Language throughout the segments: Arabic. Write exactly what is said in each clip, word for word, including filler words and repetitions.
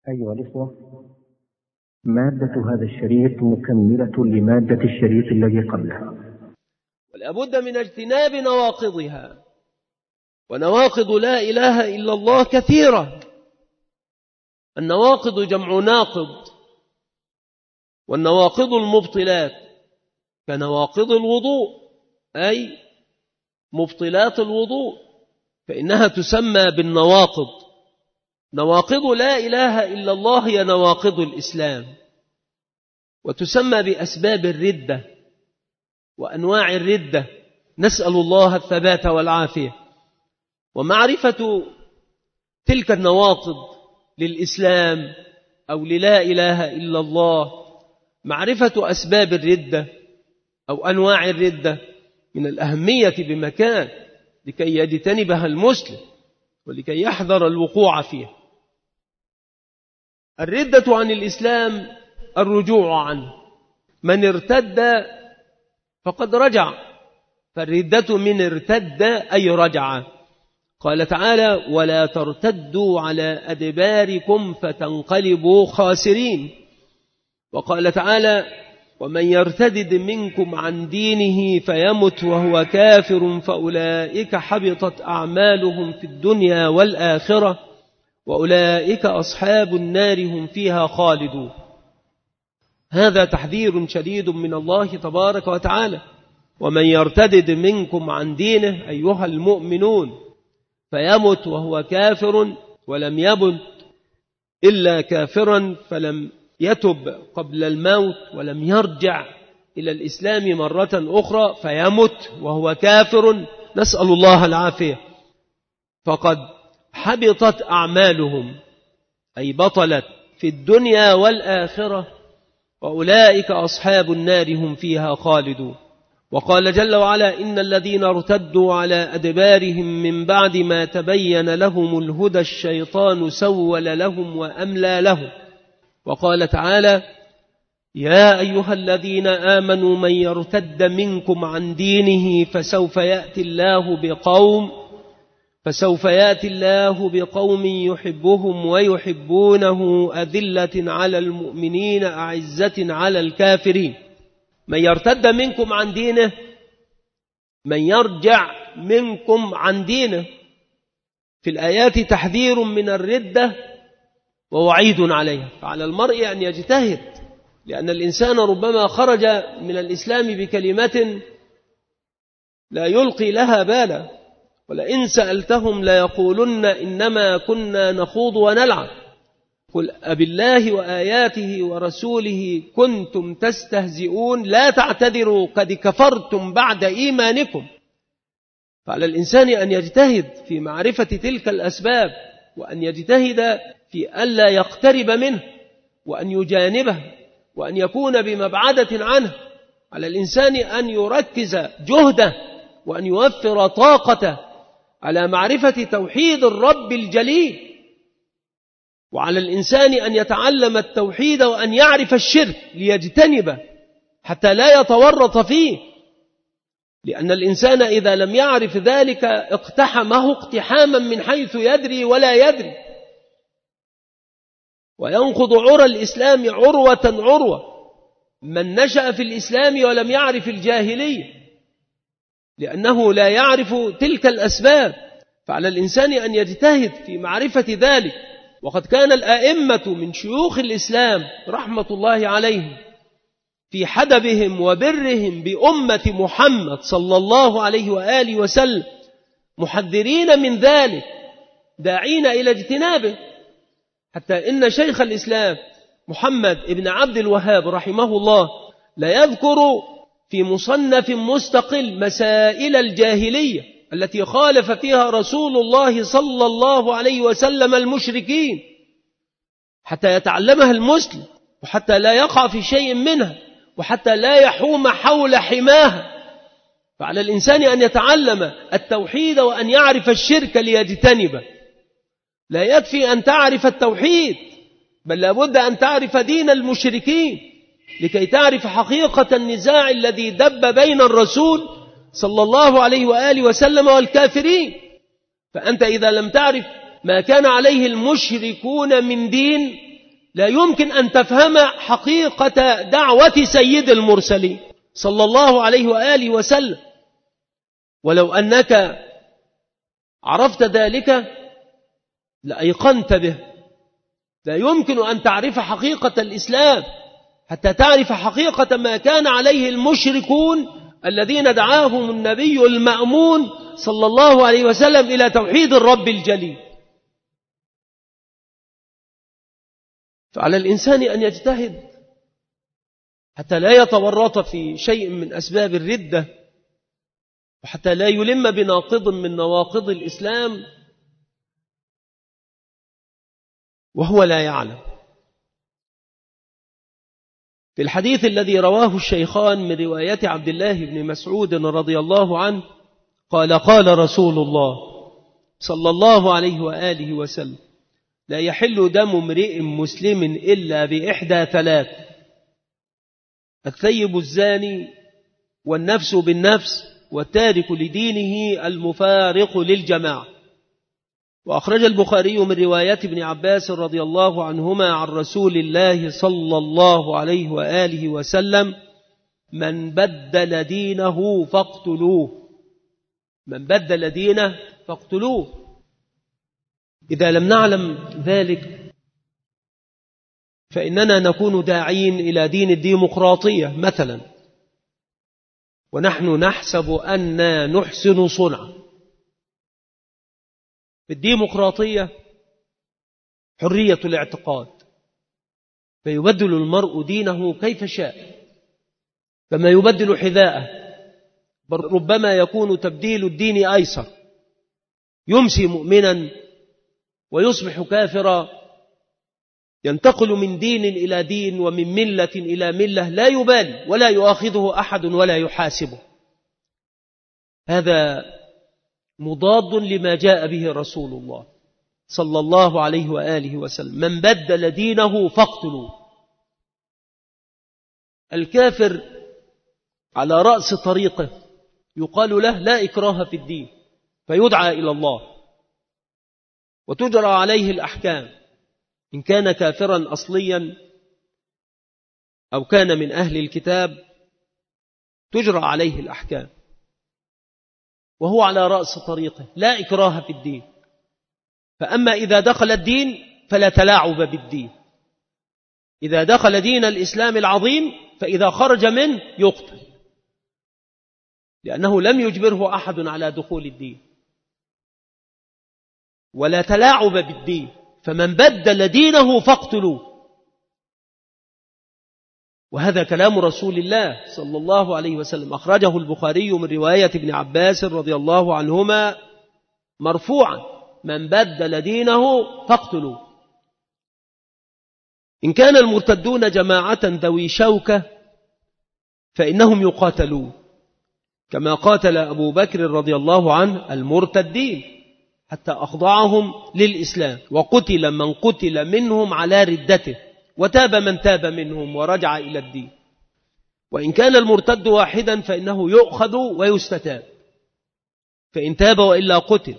أيها الإخوة، مادة هذا الشريط مكملة لمادة الشريط الذي قبله، ولا بد من اجتناب نواقضها. ونواقض لا إله إلا الله كثيرة. النواقض جمع ناقض، والنواقض المبطلات كنواقض الوضوء، أي مبطلات الوضوء، فإنها تسمى بالنواقض. نواقض لا إله إلا الله هي نواقض الإسلام، وتسمى بأسباب الردة وأنواع الردة، نسأل الله الثبات والعافية. ومعرفة تلك النواقض للإسلام أو للا إله إلا الله، معرفة أسباب الردة أو أنواع الردة من الأهمية بمكان، لكي يجتنبها المسلم ولكي يحذر الوقوع فيها. الردة عن الإسلام الرجوع عنه، من ارتد فقد رجع، فالردة من ارتد أي رجع. قال تعالى: ولا ترتدوا على أدباركم فتنقلبوا خاسرين. وقال تعالى: ومن يرتد منكم عن دينه فيمت وهو كافر فأولئك حبطت أعمالهم في الدنيا والآخرة وأولئك أصحاب النار هم فيها خالدون. هذا تحذير شديد من الله تبارك وتعالى. ومن يرتد منكم عن دينه أيها المؤمنون فيمت وهو كافر، ولم يمت إلا كافرا، فلم يتب قبل الموت ولم يرجع إلى الإسلام مرة أخرى، فيمت وهو كافر، نسأل الله العافية، فقد حبطت أعمالهم، أي بطلت في الدنيا والآخرة، وأولئك أصحاب النار هم فيها خالدون. وقال جل وعلا: إن الذين ارتدوا على أدبارهم من بعد ما تبين لهم الهدى الشيطان سول لهم وأملى لهم. وقال تعالى: يا أيها الذين آمنوا من يرتد منكم عن دينه فسوف يأتي الله بقوم فسوف يأتي الله بقوم يحبهم ويحبونه أذلة على المؤمنين أعزة على الكافرين. من يرتد منكم عن دينه، من يرجع منكم عن دينه. في الآيات تحذير من الردة ووعيد عليها، فعلى المرء أن يجتهد، لأن الإنسان ربما خرج من الإسلام بكلمة لا يلقي لها بالا، ولئن سألتهم ليقولن إنما كنا نخوض ونلعب قل أبالله وآياته ورسوله كنتم تستهزئون لا تعتذروا قد كفرتم بعد إيمانكم. فعلى الإنسان أن يجتهد في معرفة تلك الأسباب، وأن يجتهد في ألا يقترب منه، وأن يجانبه، وأن يكون بمبعدة عنه. على الإنسان أن يركز جهده وأن يوفر طاقته على معرفة توحيد الرب الجليل. وعلى الإنسان أن يتعلم التوحيد وأن يعرف الشرك ليجتنبه حتى لا يتورط فيه، لأن الإنسان إذا لم يعرف ذلك اقتحمه اقتحاما من حيث يدري ولا يدري، وينقض عرى الإسلام عروة عروة من نشأ في الإسلام ولم يعرف الجاهلية، لأنه لا يعرف تلك الأسباب. فعلى الإنسان أن يجتهد في معرفة ذلك. وقد كان الآئمة من شيوخ الإسلام رحمة الله عليهم في حدبهم وبرهم بأمة محمد صلى الله عليه وآله وسلم محذرين من ذلك، داعين إلى اجتنابه، حتى إن شيخ الإسلام محمد ابن عبد الوهاب رحمه الله لا يذكر في مصنف مستقل مسائل الجاهلية التي خالف فيها رسول الله صلى الله عليه وسلم المشركين، حتى يتعلمها المسلم، وحتى لا يقع في شيء منها، وحتى لا يحوم حول حماها. فعلى الإنسان أن يتعلم التوحيد وأن يعرف الشرك ليجتنبه. لا يكفي أن تعرف التوحيد، بل لابد أن تعرف دين المشركين لكي تعرف حقيقة النزاع الذي دب بين الرسول صلى الله عليه وآله وسلم والكافرين. فأنت إذا لم تعرف ما كان عليه المشركون من دين لا يمكن أن تفهم حقيقة دعوة سيد المرسلين صلى الله عليه وآله وسلم. ولو أنك عرفت ذلك لأيقنت به. لا يمكن أن تعرف حقيقة الإسلام حتى تعرف حقيقة ما كان عليه المشركون الذين دعاهم النبي المأمون صلى الله عليه وسلم إلى توحيد الرب الجليل. فعلى الإنسان أن يجتهد حتى لا يتورط في شيء من أسباب الردة، وحتى لا يلم بناقض من نواقض الإسلام وهو لا يعلم. في الحديث الذي رواه الشيخان من رواية عبد الله بن مسعود رضي الله عنه قال قال رسول الله صلى الله عليه وآله وسلم: لا يحل دم امرئ مسلم إلا بإحدى ثلاث: الثيب الزاني، والنفس بالنفس، والتارك لدينه المفارق للجماعة. وأخرج البخاري من رواية ابن عباس رضي الله عنهما عن رسول الله صلى الله عليه وآله وسلم: من بدل دينه فاقتلوه. من بدل دينه فاقتلوه. إذا لم نعلم ذلك فإننا نكون داعين إلى دين الديمقراطية مثلا، ونحن نحسب أننا نحسن صنعا. في الديمقراطية حرية الاعتقاد، فيبدل المرء دينه كيف شاء، فما يبدل حذاءه، بل ربما يكون تبديل الدين أيسر، يمسي مؤمنا ويصبح كافرا، ينتقل من دين إلى دين ومن ملة إلى ملة، لا يبالي ولا يؤاخذه أحد ولا يحاسبه. هذا مضاد لما جاء به رسول الله صلى الله عليه وآله وسلم: من بدل دينه فاقتلوه. الكافر على رأس طريقه يقال له: لا إكراه في الدين، فيدعى إلى الله وتجرى عليه الأحكام، إن كان كافرا أصليا أو كان من أهل الكتاب تجرى عليه الأحكام، وهو على رأس طريقه، لا إكراه في الدين. فأما إذا دخل الدين فلا تلاعب بالدين. إذا دخل دين الإسلام العظيم فإذا خرج منه يقتل، لأنه لم يجبره أحد على دخول الدين. ولا تلاعب بالدين، فمن بدل دينه فاقتلوه. وهذا كلام رسول الله صلى الله عليه وسلم، أخرجه البخاري من رواية ابن عباس رضي الله عنهما مرفوعا: من بدل دينه فاقتلوه. إن كان المرتدون جماعة ذوي شوكة فإنهم يقاتلون، كما قاتل أبو بكر رضي الله عنه المرتدين حتى أخضعهم للإسلام، وقتل من قتل منهم على ردته، وتاب من تاب منهم ورجع إلى الدين. وإن كان المرتد واحدا فإنه يؤخذ ويستتاب، فإن تاب وإلا قتل.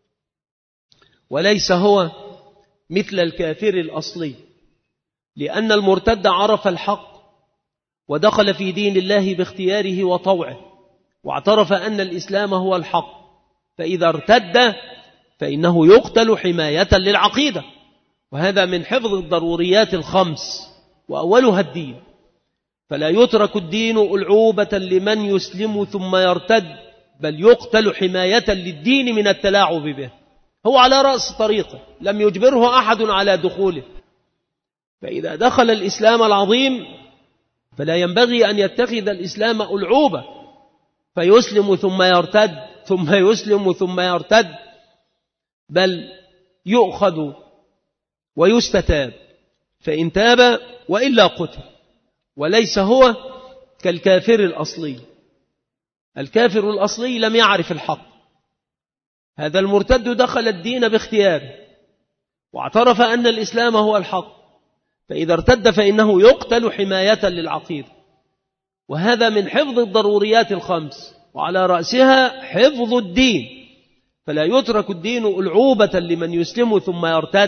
وليس هو مثل الكافر الأصلي، لأن المرتد عرف الحق ودخل في دين الله باختياره وطوعه، واعترف أن الإسلام هو الحق، فإذا ارتد فإنه يقتل حماية للعقيدة. وهذا من حفظ الضروريات الخمس، وأولها الدين. فلا يترك الدين ألعوبة لمن يسلم ثم يرتد، بل يقتل حماية للدين من التلاعب به. هو على رأس طريقه، لم يجبره أحد على دخوله. فإذا دخل الإسلام العظيم فلا ينبغي أن يتخذ الإسلام ألعوبة، فيسلم ثم يرتد ثم يسلم ثم يرتد، بل يؤخذ ويستتاب، فإن تاب وإلا قتل. وليس هو كالكافر الأصلي. الكافر الأصلي لم يعرف الحق، هذا المرتد دخل الدين باختياره واعترف أن الإسلام هو الحق، فإذا ارتد فإنه يقتل حماية للعقيدة. وهذا من حفظ الضروريات الخمس، وعلى رأسها حفظ الدين. فلا يترك الدين ألعوبة لمن يسلم ثم يرتد،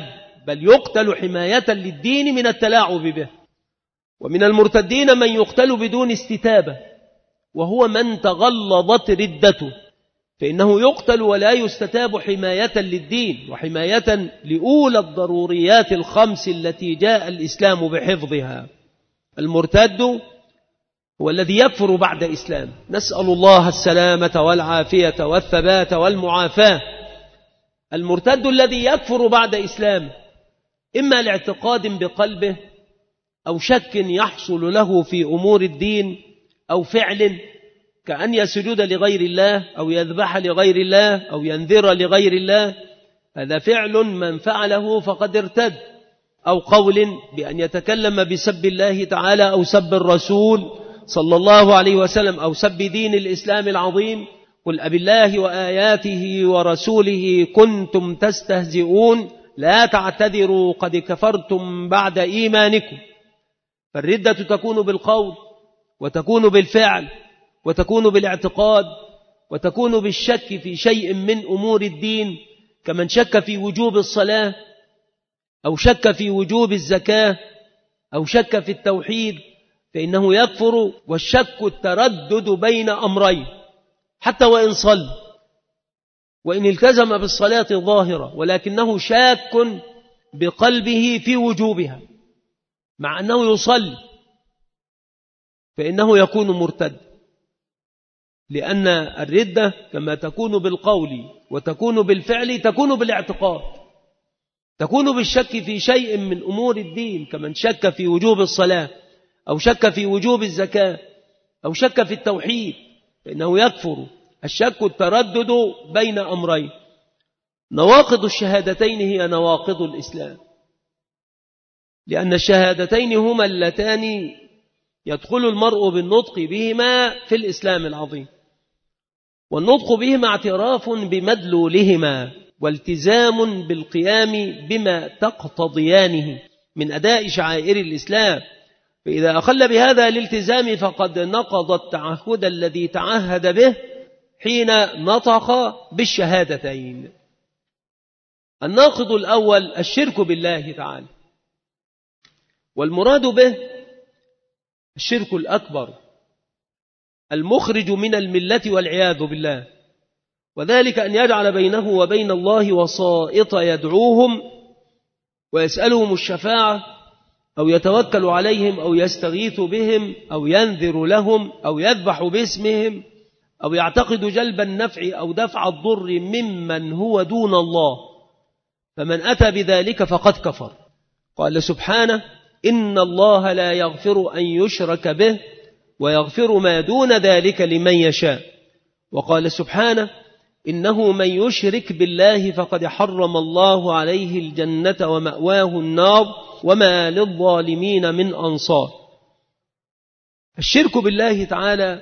بل يقتل حماية للدين من التلاعب به. ومن المرتدين من يقتل بدون استتابة، وهو من تغلظت ردته، فإنه يقتل ولا يستتاب حماية للدين وحماية لأولى الضروريات الخمس التي جاء الإسلام بحفظها. المرتد هو الذي يكفر بعد إسلام، نسأل الله السلامة والعافية والثبات والمعافاة. المرتد الذي يكفر بعد إسلام إما لاعتقاد بقلبه أو شك يحصل له في أمور الدين أو فعل كأن يسجد لغير الله أو يذبح لغير الله أو ينذر لغير الله، هذا فعل من فعله فقد ارتد، أو قول بأن يتكلم بسب الله تعالى أو سب الرسول صلى الله عليه وسلم أو سب دين الإسلام العظيم. قل أب الله وآياته ورسوله كنتم تستهزئون لا تعتذروا قد كفرتم بعد إيمانكم. فالردة تكون بالقول وتكون بالفعل وتكون بالاعتقاد وتكون بالشك في شيء من أمور الدين، كمن شك في وجوب الصلاة أو شك في وجوب الزكاة أو شك في التوحيد فإنه يكفر. والشك التردد بين أمرين حتى وإن صلى وإن التزم بالصلاة ظاهرة، ولكنه شاك بقلبه في وجوبها مع أنه يصلي، فإنه يكون مرتد. لأن الردة كما تكون بالقول وتكون بالفعل تكون بالاعتقاد، تكون بالشك في شيء من أمور الدين، كمن شك في وجوب الصلاة أو شك في وجوب الزكاة أو شك في التوحيد فإنه يكفر. الشك التردد بين أمرين. نواقض الشهادتين هي نواقض الإسلام، لأن الشهادتين هما اللتان يدخل المرء بالنطق بهما في الإسلام العظيم، والنطق بهما اعتراف بمدلولهما والتزام بالقيام بما تقتضيانه من أداء شعائر الإسلام، فإذا أخل بهذا الالتزام فقد نقض التعهد الذي تعهد به حين نطق بالشهادتين. الناقض الأول الشرك بالله تعالى، والمراد به الشرك الأكبر المخرج من الملة والعياذ بالله، وذلك أن يجعل بينه وبين الله وسائط يدعوهم ويسألهم الشفاعة أو يتوكل عليهم أو يستغيث بهم أو ينذر لهم أو يذبح باسمهم أو يعتقد جلب النفع أو دفع الضر ممن هو دون الله، فمن أتى بذلك فقد كفر. قال سبحانه: إن الله لا يغفر أن يشرك به ويغفر ما دون ذلك لمن يشاء. وقال سبحانه: إنه من يشرك بالله فقد حرم الله عليه الجنة ومأواه النار وما للظالمين من أنصار. الشرك بالله تعالى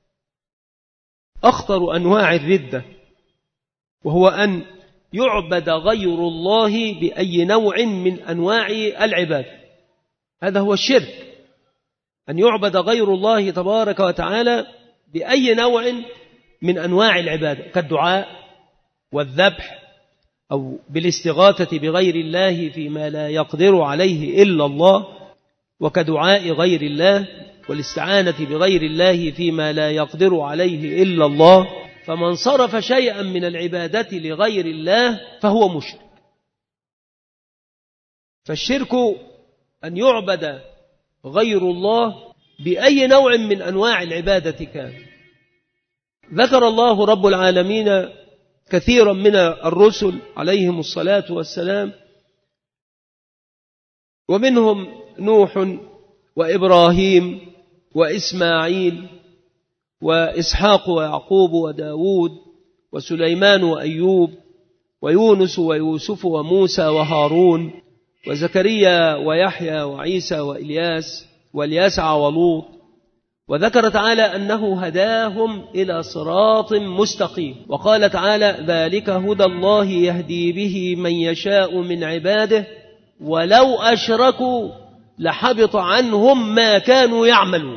أخطر أنواع الردة، وهو أن يعبد غير الله بأي نوع من أنواع العباد. هذا هو الشرك، أن يعبد غير الله تبارك وتعالى بأي نوع من أنواع العبادة، كالدعاء والذبح أو بالاستغاثة بغير الله فيما لا يقدر عليه إلا الله، وكدعاء غير الله والاستعانة بغير الله فيما لا يقدر عليه إلا الله. فمن صرف شيئا من العبادة لغير الله فهو مشرك. فالشرك أن يعبد غير الله بأي نوع من أنواع العبادة كان. ذكر الله رب العالمين كثيرا من الرسل عليهم الصلاة والسلام، ومنهم نوح وإبراهيم وإسماعيل وإسحاق ويعقوب وداود وسليمان وأيوب ويونس ويوسف وموسى وهارون وزكريا ويحيى وعيسى وإلياس واليسع ولوط. وذكر تعالى أنه هداهم إلى صراط مستقيم، وقال تعالى: ذلك هدى الله يهدي به من يشاء من عباده ولو أشركوا لحبط عنهم ما كانوا يعملون.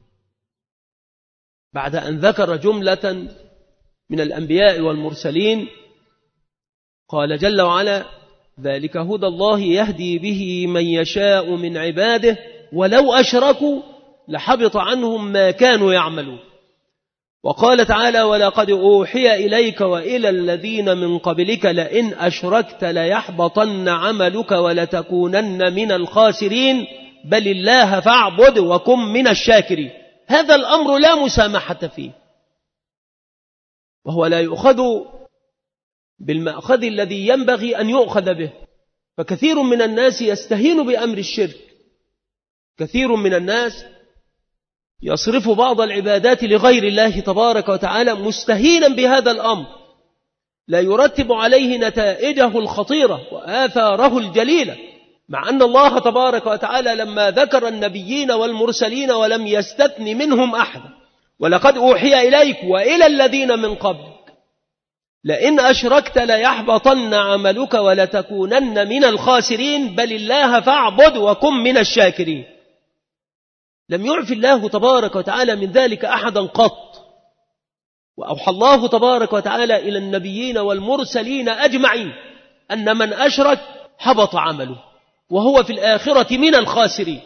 بعد أن ذكر جملة من الأنبياء والمرسلين قال جل وعلا: ذلك هدى الله يهدي به من يشاء من عباده ولو أشركوا لحبط عنهم ما كانوا يعملون. وقال تعالى ولقد أوحي إليك وإلى الذين من قبلك لئن أشركت ليحبطن عملك ولتكونن من الخاسرين بل الله فاعبد وكن من الشاكرين. هذا الأمر لا مسامحة فيه، وهو لا يؤخذ بالمأخذ الذي ينبغي أن يؤخذ به. فكثير من الناس يستهين بأمر الشرك، كثير من الناس يصرف بعض العبادات لغير الله تبارك وتعالى مستهينا بهذا الأمر، لا يرتب عليه نتائجه الخطيرة وآثاره الجليلة، مع أن الله تبارك وتعالى لما ذكر النبيين والمرسلين ولم يستثن منهم أحدا ولقد أوحي إليك وإلى الذين من قبلك لئن أشركت ليحبطن عملك ولتكونن من الخاسرين بل الله فاعبد وكن من الشاكرين. لم يعف الله تبارك وتعالى من ذلك أحدا قط، وأوحى الله تبارك وتعالى إلى النبيين والمرسلين أجمعين أن من أشرك حبط عمله وهو في الآخرة من الخاسرين.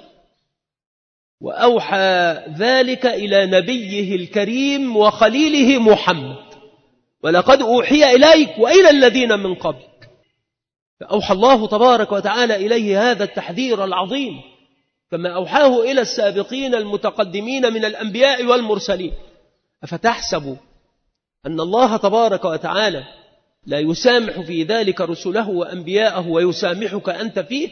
وأوحى ذلك إلى نبيه الكريم وخليله محمد ولقد أوحي إليك وإلى الذين من قبلك. فأوحى الله تبارك وتعالى إليه هذا التحذير العظيم كما أوحاه إلى السابقين المتقدمين من الأنبياء والمرسلين. أفتحسب أن الله تبارك وتعالى لا يسامح في ذلك رسله وأنبياءه ويسامحك أنت فيه؟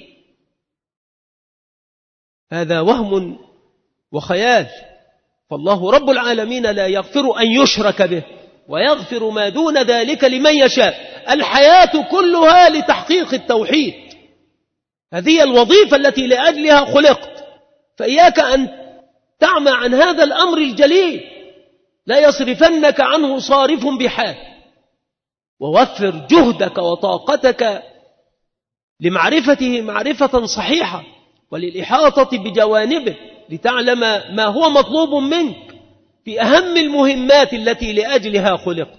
هذا وهم وخيال، فالله رب العالمين لا يغفر أن يشرك به ويغفر ما دون ذلك لمن يشاء. الحياة كلها لتحقيق التوحيد، هذه الوظيفة التي لأجلها خلقت، فإياك أن تعمى عن هذا الأمر الجليل، لا يصرفنك عنه صارف بحال. ووفر جهدك وطاقتك لمعرفته معرفة صحيحة وللإحاطة بجوانبه لتعلم ما هو مطلوب منك في أهم المهمات التي لأجلها خلقت.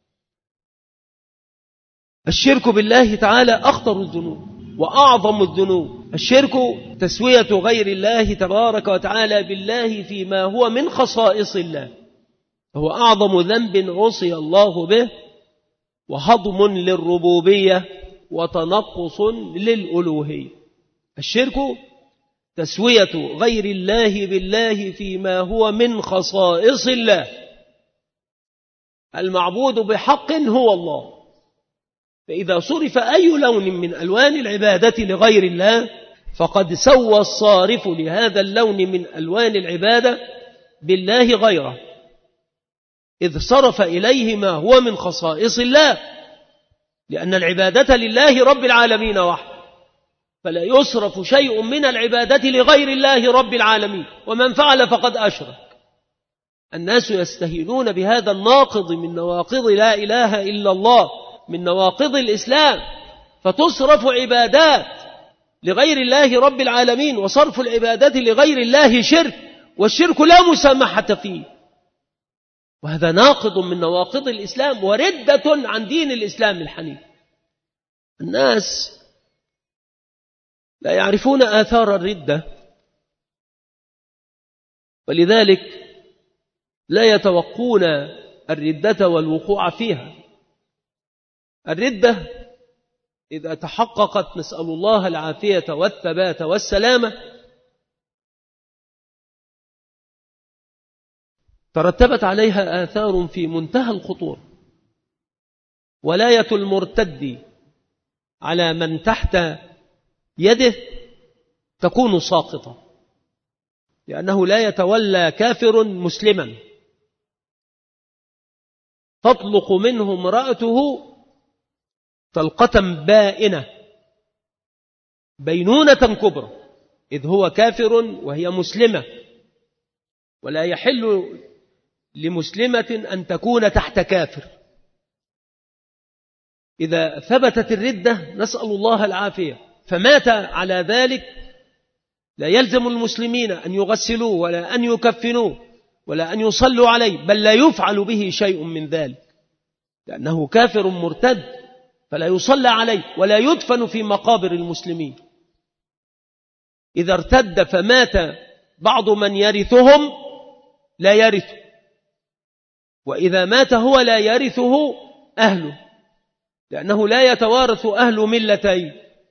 الشرك بالله تعالى أخطر الذنوب وأعظم الذنوب. الشرك تسوية غير الله تبارك وتعالى بالله فيما هو من خصائص الله، هو أعظم ذنب عصي الله به وهضم للربوبية وتنقص للألوهية. الشرك تسوية غير الله بالله فيما هو من خصائص الله. المعبود بحق هو الله، فإذا صرف أي لون من ألوان العبادة لغير الله فقد سوى الصارف لهذا اللون من ألوان العبادة بالله غيره، إذ صرف إليه ما هو من خصائص الله، لأن العبادة لله رب العالمين وحده، فلا يصرف شيء من العبادة لغير الله رب العالمين، ومن فعل فقد أشرك. الناس يستهينون بهذا الناقض من نواقض لا إله إلا الله، من نواقض الإسلام، فتصرف عبادات لغير الله رب العالمين، وصرف العبادات لغير الله شرك، والشرك لا مسامحة فيه، وهذا ناقض من نواقض الإسلام وردة عن دين الإسلام الحنيف. الناس لا يعرفون آثار الردة، ولذلك لا يتوقون الردة والوقوع فيها. الردة إذا تحققت، نسأل الله العافية والثبات والسلامة، ترتبت عليها آثار في منتهى الخطورة. ولاية المرتد على من تحت يده تكون ساقطة، لأنه لا يتولى كافر مسلما تطلق منه امرأته طلقة بائنة بينونة كبرى، إذ هو كافر وهي مسلمة، ولا يحل لمسلمة أن تكون تحت كافر. إذا ثبتت الردة نسأل الله العافية فمات على ذلك، لا يلزم المسلمين أن يغسلوه ولا أن يكفنوه ولا أن يصلوا عليه، بل لا يفعل به شيء من ذلك، لأنه كافر مرتد فلا يصلى عليه ولا يدفن في مقابر المسلمين. إذا ارتد فمات بعض من يرثهم لا يرث، وإذا مات هو لا يرثه أهله، لأنه لا يتوارث أهل ملتين.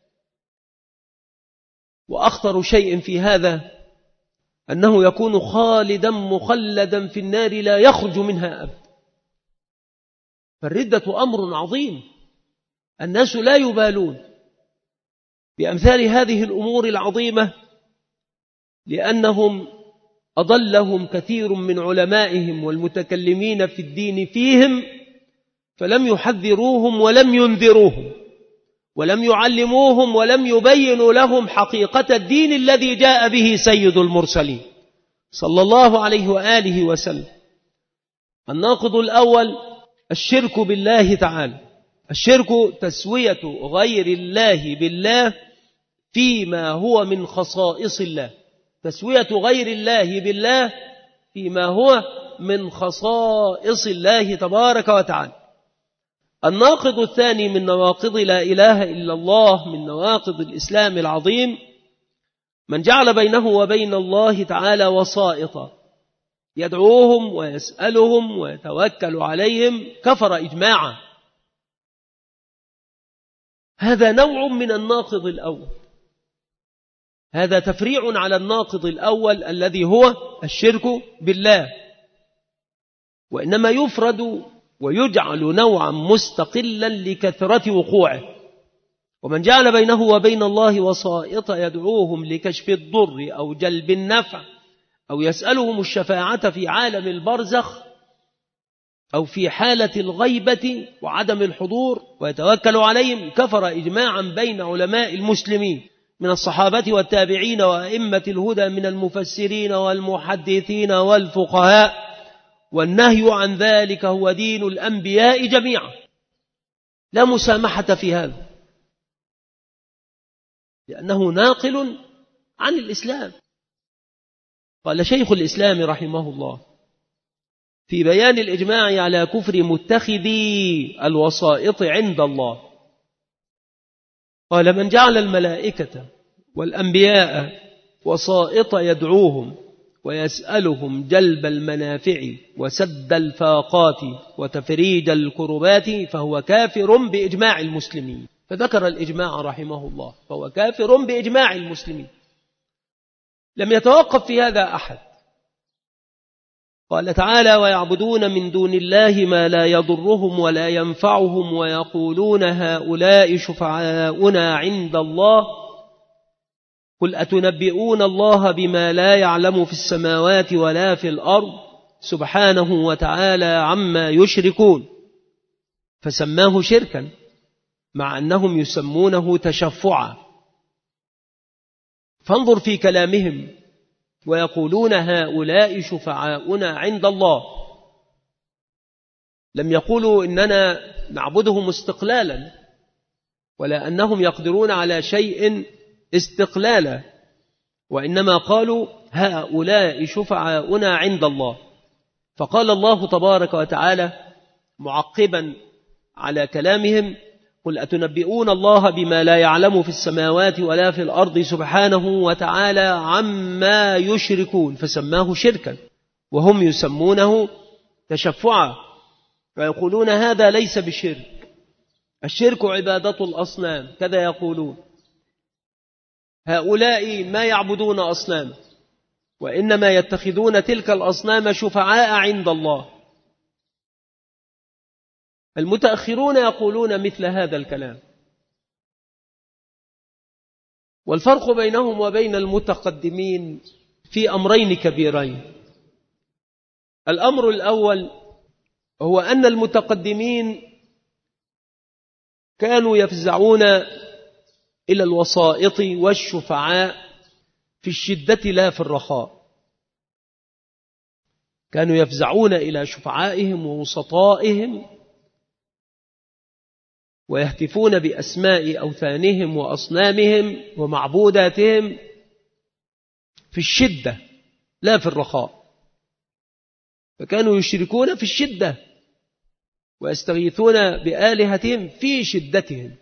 وأخطر شيء في هذا أنه يكون خالدا مخلدا في النار لا يخرج منها أبدا. فالردة أمر عظيم، الناس لا يبالون بأمثال هذه الأمور العظيمة، لأنهم أضلهم كثير من علمائهم والمتكلمين في الدين فيهم، فلم يحذروهم ولم ينذروهم ولم يعلموهم ولم يبينوا لهم حقيقة الدين الذي جاء به سيد المرسلين صلى الله عليه وآله وسلم. الناقض الأول الشرك بالله تعالى. الشرك تسوية غير الله بالله فيما هو من خصائص الله، تسوية غير الله بالله فيما هو من خصائص الله تبارك وتعالى. الناقض الثاني من نواقض لا إله إلا الله، من نواقض الإسلام العظيم، من جعل بينه وبين الله تعالى وسائطا يدعوهم ويسألهم ويتوكل عليهم، كفر إجماعا. هذا نوع من الناقض الأول، هذا تفريع على الناقض الأول الذي هو الشرك بالله، وإنما يفرد ويجعل نوعا مستقلا لكثرة وقوعه. ومن جعل بينه وبين الله وسائط يدعوهم لكشف الضر أو جلب النفع أو يسألهم الشفاعة في عالم البرزخ أو في حالة الغيبة وعدم الحضور ويتوكل عليهم، كفر إجماعا بين علماء المسلمين من الصحابة والتابعين وأئمة الهدى من المفسرين والمحدثين والفقهاء. والنهي عن ذلك هو دين الأنبياء جميعا، لا مسامحة في هذا، لأنه ناقل عن الإسلام. قال شيخ الإسلام رحمه الله في بيان الإجماع على كفر متخذي الوسائط عند الله، قال من جعل الملائكة والأنبياء وسائط يدعوهم ويسألهم جلب المنافع وسد الفاقات وتفريج الكربات فهو كافر بإجماع المسلمين. فذكر الإجماع رحمه الله، فهو كافر بإجماع المسلمين، لم يتوقف في هذا أحد. قال تعالى ويعبدون من دون الله ما لا يضرهم ولا ينفعهم ويقولون هؤلاء شفعاؤنا عند الله قل أتنبئون الله بما لا يعلم في السماوات ولا في الأرض سبحانه وتعالى عما يشركون. فسماه شركا مع أنهم يسمونه تشفعا. فانظر في كلامهم ويقولون هؤلاء شفعاؤنا عند الله، لم يقولوا إننا نعبدهم استقلالا ولا أنهم يقدرون على شيء استقلالا، وإنما قالوا هؤلاء شفعاؤنا عند الله. فقال الله تبارك وتعالى معقبا على كلامهم قل أتنبئون الله بما لا يعلم في السماوات ولا في الأرض سبحانه وتعالى عما يشركون. فسماه شركا وهم يسمونه تشفعا، ويقولون هذا ليس بشرك، الشرك عبادة الأصنام، كذا يقولون. هؤلاء ما يعبدون أصنام وإنما يتخذون تلك الأصنام شفعاء عند الله. المتأخرون يقولون مثل هذا الكلام. والفرق بينهم وبين المتقدمين في أمرين كبيرين. الأمر الأول هو أن المتقدمين كانوا يفزعون إلى الوسائط والشفعاء في الشدة لا في الرخاء، كانوا يفزعون إلى شفعائهم ووسطائهم ويهتفون بأسماء أوثانهم وأصنامهم ومعبوداتهم في الشدة لا في الرخاء، فكانوا يشركون في الشدة ويستغيثون بآلهتهم في شدتهم،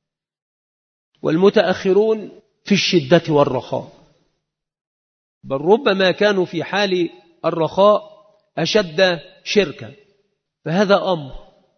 والمتأخرون في الشدة والرخاء، بل ربما كانوا في حال الرخاء أشد شركا. فهذا أمر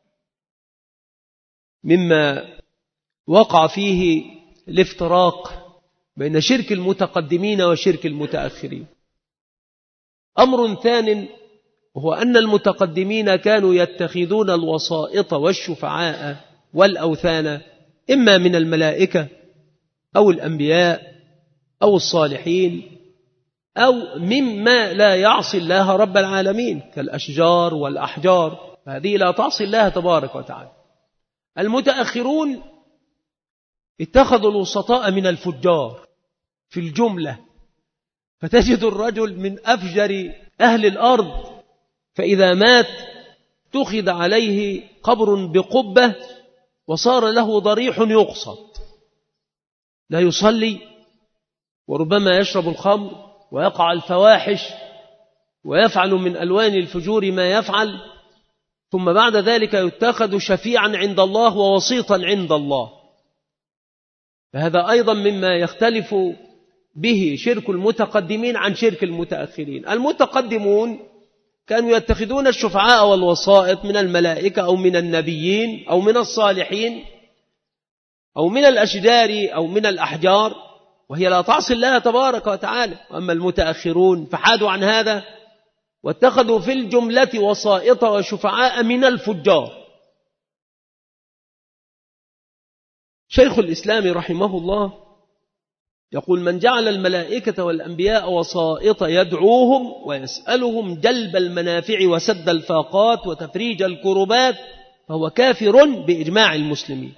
مما وقع فيه الافتراق بين شرك المتقدمين وشرك المتأخرين. أمر ثان هو أن المتقدمين كانوا يتخذون الوسائط والشفعاء والأوثان إما من الملائكة أو الأنبياء أو الصالحين أو مما لا يعصي الله رب العالمين كالأشجار والأحجار، هذه لا تعصي الله تبارك وتعالى. المتأخرون اتخذوا الوسطاء من الفجار في الجملة، فتجد الرجل من أفجر أهل الأرض فإذا مات اتخذ عليه قبر بقبة وصار له ضريح يقصد، لا يصلي وربما يشرب الخمر ويقع الفواحش ويفعل من ألوان الفجور ما يفعل، ثم بعد ذلك يتخذ شفيعا عند الله ووسيطا عند الله. فهذا أيضا مما يختلف به شرك المتقدمين عن شرك المتأخرين. المتقدمون كانوا يتخذون الشفعاء والوسائط من الملائكة أو من النبيين أو من الصالحين أو من الأشجار أو من الأحجار، وهي لا تعصي الله تبارك وتعالى. وأما المتأخرون فحادوا عن هذا واتخذوا في الجملة وسائط وشفعاء من الفجار. شيخ الإسلام رحمه الله يقول: من جعل الملائكة والأنبياء وسائط يدعوهم ويسألهم جلب المنافع وسد الفاقات وتفريج الكربات فهو كافر بإجماع المسلمين.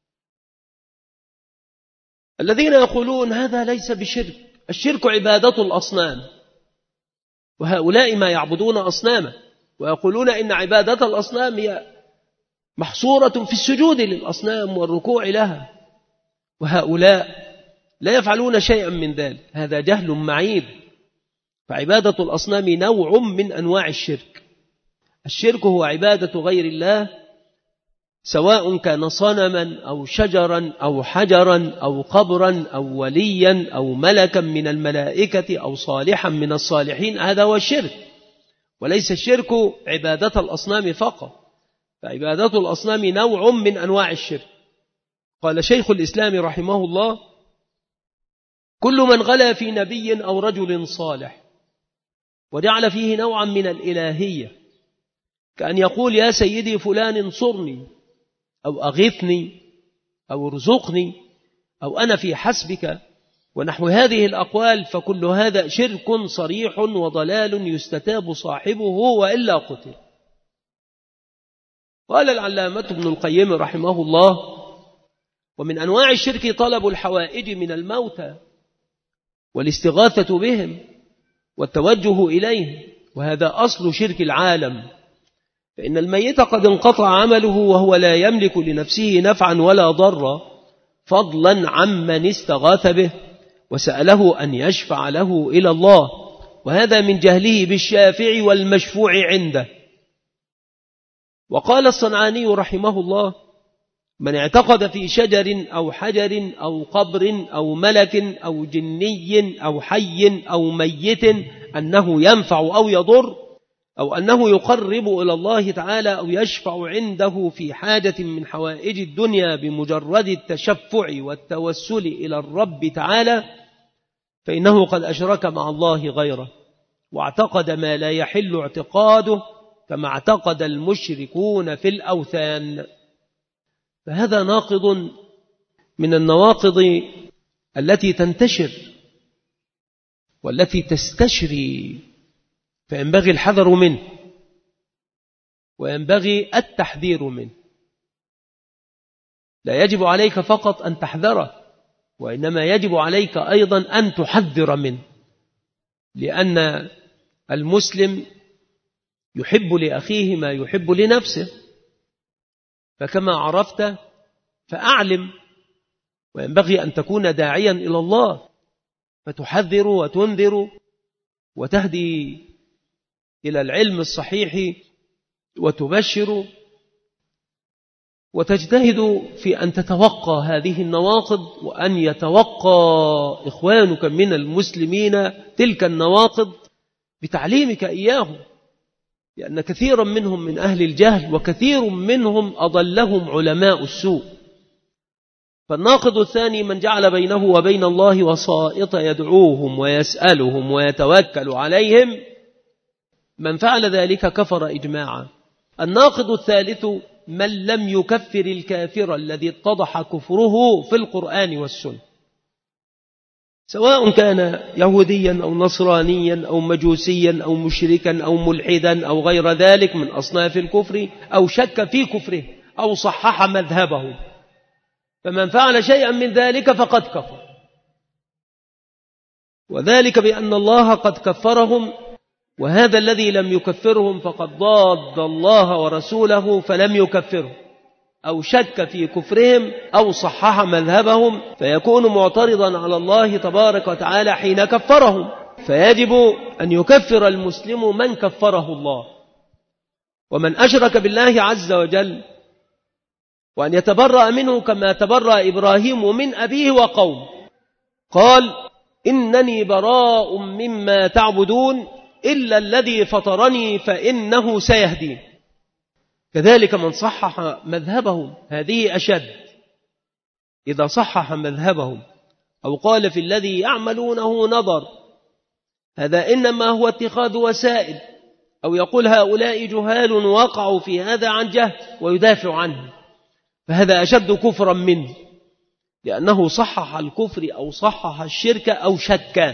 الذين يقولون هذا ليس بشرك، الشرك عبادة الأصنام، وهؤلاء ما يعبدون أصناما، ويقولون إن عبادة الأصنام هي محصورة في السجود للأصنام والركوع لها، وهؤلاء لا يفعلون شيئا من ذلك. هذا جهل معيب. فعبادة الأصنام نوع من أنواع الشرك. الشرك هو عبادة غير الله، سواء كان صنما أو شجرا أو حجرا أو قبرا أو وليا أو ملكا من الملائكة أو صالحا من الصالحين. هذا هو الشرك، وليس الشرك عبادة الأصنام فقط. فعبادة الأصنام نوع من أنواع الشرك. قال شيخ الإسلام رحمه الله: كل من غلا في نبي أو رجل صالح وجعل فيه نوعا من الإلهية، كأن يقول يا سيدي فلان انصرني أو أغثني أو ارزقني أو أنا في حسبك ونحو هذه الأقوال، فكل هذا شرك صريح وضلال يستتاب صاحبه وإلا قتل. قال العلامة ابن القيم رحمه الله: ومن أنواع الشرك طلب الحوائج من الموتى والاستغاثة بهم والتوجه إليهم، وهذا أصل شرك العالم. فإن الميت قد انقطع عمله وهو لا يملك لنفسه نفعا ولا ضرا، فضلا عمن استغاث به وسأله أن يشفع له إلى الله، وهذا من جهله بالشافع والمشفوع عنده. وقال الصنعاني رحمه الله: من اعتقد في شجر أو حجر أو قبر أو ملك أو جني أو حي أو ميت أنه ينفع أو يضر، أو أنه يقرب إلى الله تعالى أو يشفع عنده في حاجة من حوائج الدنيا بمجرد التشفع والتوسل إلى الرب تعالى، فإنه قد أشرك مع الله غيره واعتقد ما لا يحل اعتقاده، كما اعتقد المشركون في الأوثان. فهذا ناقض من النواقض التي تنتشر والتي تستشري، فينبغي الحذر منه وينبغي التحذير منه. لا يجب عليك فقط أن تحذره، وإنما يجب عليك أيضا أن تحذر منه، لأن المسلم يحب لأخيه ما يحب لنفسه، فكما عرفت فأعلم، وينبغي أن تكون داعيا إلى الله فتحذر وتنذر وتهدي إلى العلم الصحيح وتبشر وتجتهد في أن تتوقى هذه النواقض، وأن يتوقى إخوانك من المسلمين تلك النواقض بتعليمك إياهم، لأن كثيرا منهم من أهل الجهل، وكثير منهم أضلهم علماء السوء. فالناقض الثاني من جعل بينه وبين الله وسائط يدعوهم ويسألهم ويتوكل عليهم، من فعل ذلك كفر إجماعا. الناقض الثالث من لم يكفر الكافر الذي اتضح كفره في القرآن والسنة، سواء كان يهوديا أو نصرانيا أو مجوسيا أو مشركا أو ملحدا أو غير ذلك من أصناف الكفر، أو شك في كفره أو صحح مذهبه، فمن فعل شيئا من ذلك فقد كفر، وذلك بأن الله قد كفرهم، وهذا الذي لم يكفرهم فقد ضاد الله ورسوله فلم يكفرهم، أو شك في كفرهم أو صحح مذهبهم، فيكون معترضا على الله تبارك وتعالى حين كفرهم. فيجب أن يكفر المسلم من كفره الله، ومن أشرك بالله عز وجل، وأن يتبرأ منه كما تبرأ إبراهيم من أبيه وقومه، قال إنني براء مما تعبدون إلا الذي فطرني فإنه سيهدين. كذلك من صحح مذهبهم، هذه أشد، إذا صحح مذهبهم أو قال في الذي يعملونه نظر، هذا إنما هو اتخاذ وسائل، أو يقول هؤلاء جهال وقعوا في هذا عن جهل ويدافع عنه، فهذا أشد كفرا منه، لأنه صحح الكفر أو صحح الشرك أو شك.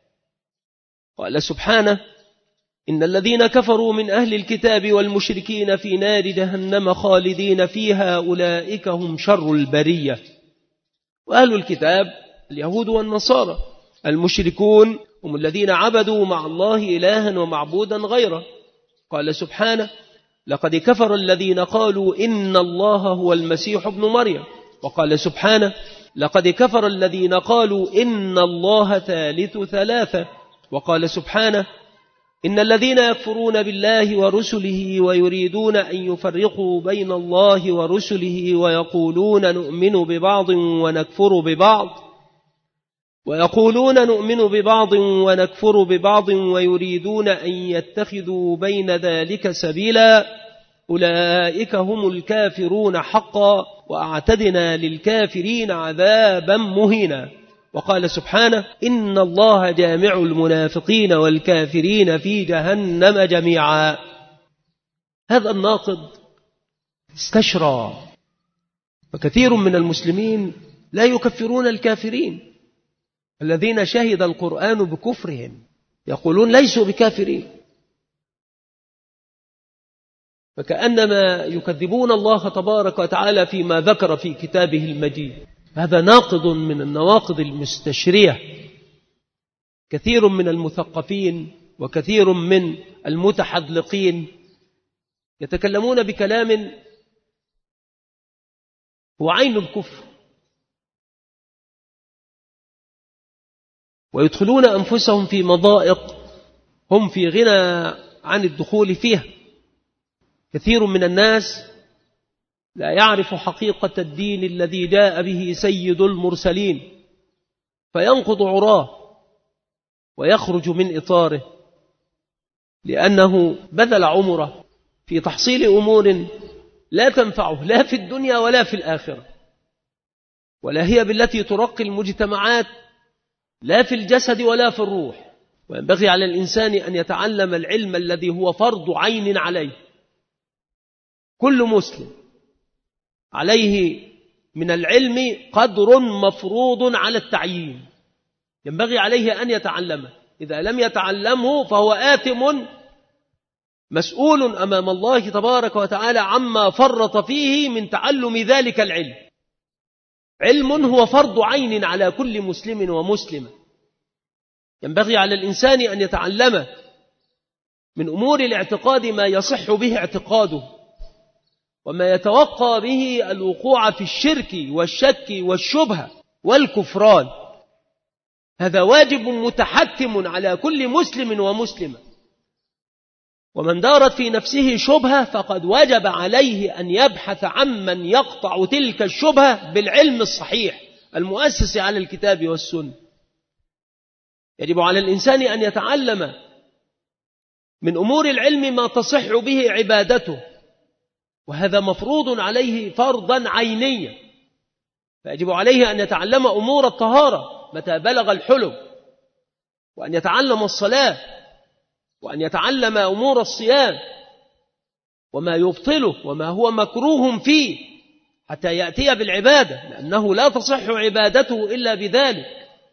قال سبحانه إن الذين كفروا من أهل الكتاب والمشركين في نار جهنم خالدين فيها أولئك هم شر البرية. وأهل الكتاب اليهود والنصارى، المشركون هم الذين عبدوا مع الله إلها ومعبودا غيره. قال سبحانه لقد كفر الذين قالوا إن الله هو المسيح ابن مريم. وقال سبحانه لقد كفر الذين قالوا إن الله ثالث ثلاثة. وقال سبحانه إن الذين يكفرون بالله ورسله ويريدون أن يفرقوا بين الله ورسله ويقولون نؤمن ببعض ونكفر ببعض ويقولون نؤمن ببعض ونكفر ببعض ويريدون أن يتخذوا بين ذلك سبيلا أولئك هم الكافرون حقا وأعتدنا للكافرين عذابا مهينا. وقال سبحانه إن الله جامع المنافقين والكافرين في جهنم جميعا. هذا الناقض استشرى، فكثير من المسلمين لا يكفرون الكافرين الذين شهد القرآن بكفرهم، يقولون ليسوا بكافرين، فكأنما يكذبون الله تبارك وتعالى فيما ذكر في كتابه المجيد. هذا ناقض من النواقض المستشرية. كثير من المثقفين وكثير من المتحذلقين يتكلمون بكلام هو عين الكفر، ويدخلون أنفسهم في مضائق هم في غنى عن الدخول فيها. كثير من الناس لا يعرف حقيقة الدين الذي جاء به سيد المرسلين، فينقض عراه ويخرج من إطاره، لأنه بذل عمره في تحصيل أمور لا تنفعه لا في الدنيا ولا في الآخرة، ولا هي بالتي ترقي المجتمعات لا في الجسد ولا في الروح. وينبغي على الإنسان أن يتعلم العلم الذي هو فرض عين عليه. كل مسلم عليه من العلم قدر مفروض على التعيين، ينبغي عليه أن يتعلمه. إذا لم يتعلمه فهو آثم مسؤول أمام الله تبارك وتعالى عما فرط فيه من تعلم ذلك العلم. علم هو فرض عين على كل مسلم ومسلمة، ينبغي على الإنسان أن يتعلمه من أمور الاعتقاد ما يصح به اعتقاده، وما يتوقع به الوقوع في الشرك والشك والشبهة والكفران. هذا واجب متحتم على كل مسلم ومسلمة. ومن دارت في نفسه شبهة فقد وجب عليه أن يبحث عمن يقطع تلك الشبهة بالعلم الصحيح المؤسس على الكتاب والسنة. يجب على الإنسان أن يتعلم من أمور العلم ما تصح به عبادته، وهذا مفروض عليه فرضا عينيا. فيجب عليه أن يتعلم أمور الطهارة متى بلغ الحلم، وأن يتعلم الصلاة، وأن يتعلم أمور الصيام وما يبطله وما هو مكروه فيه حتى يأتي بالعبادة، لأنه لا تصح عبادته إلا بذلك،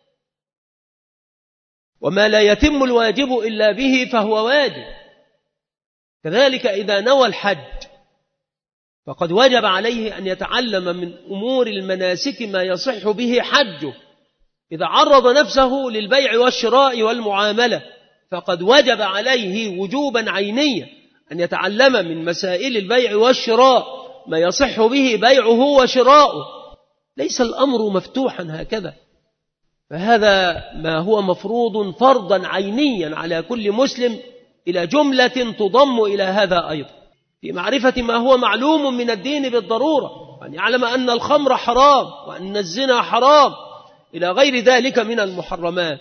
وما لا يتم الواجب إلا به فهو واجب. كذلك إذا نوى الحج فقد وجب عليه أن يتعلم من أمور المناسك ما يصح به حجه. إذا عرض نفسه للبيع والشراء والمعاملة فقد وجب عليه وجوبا عينيا أن يتعلم من مسائل البيع والشراء ما يصح به بيعه وشراؤه. ليس الأمر مفتوحا هكذا، فهذا ما هو مفروض فرضا عينيا على كل مسلم إلى جملة تضم إلى هذا أيضا، في معرفة ما هو معلوم من الدين بالضرورة، وأن يعلم أن الخمر حرام وأن الزنا حرام إلى غير ذلك من المحرمات.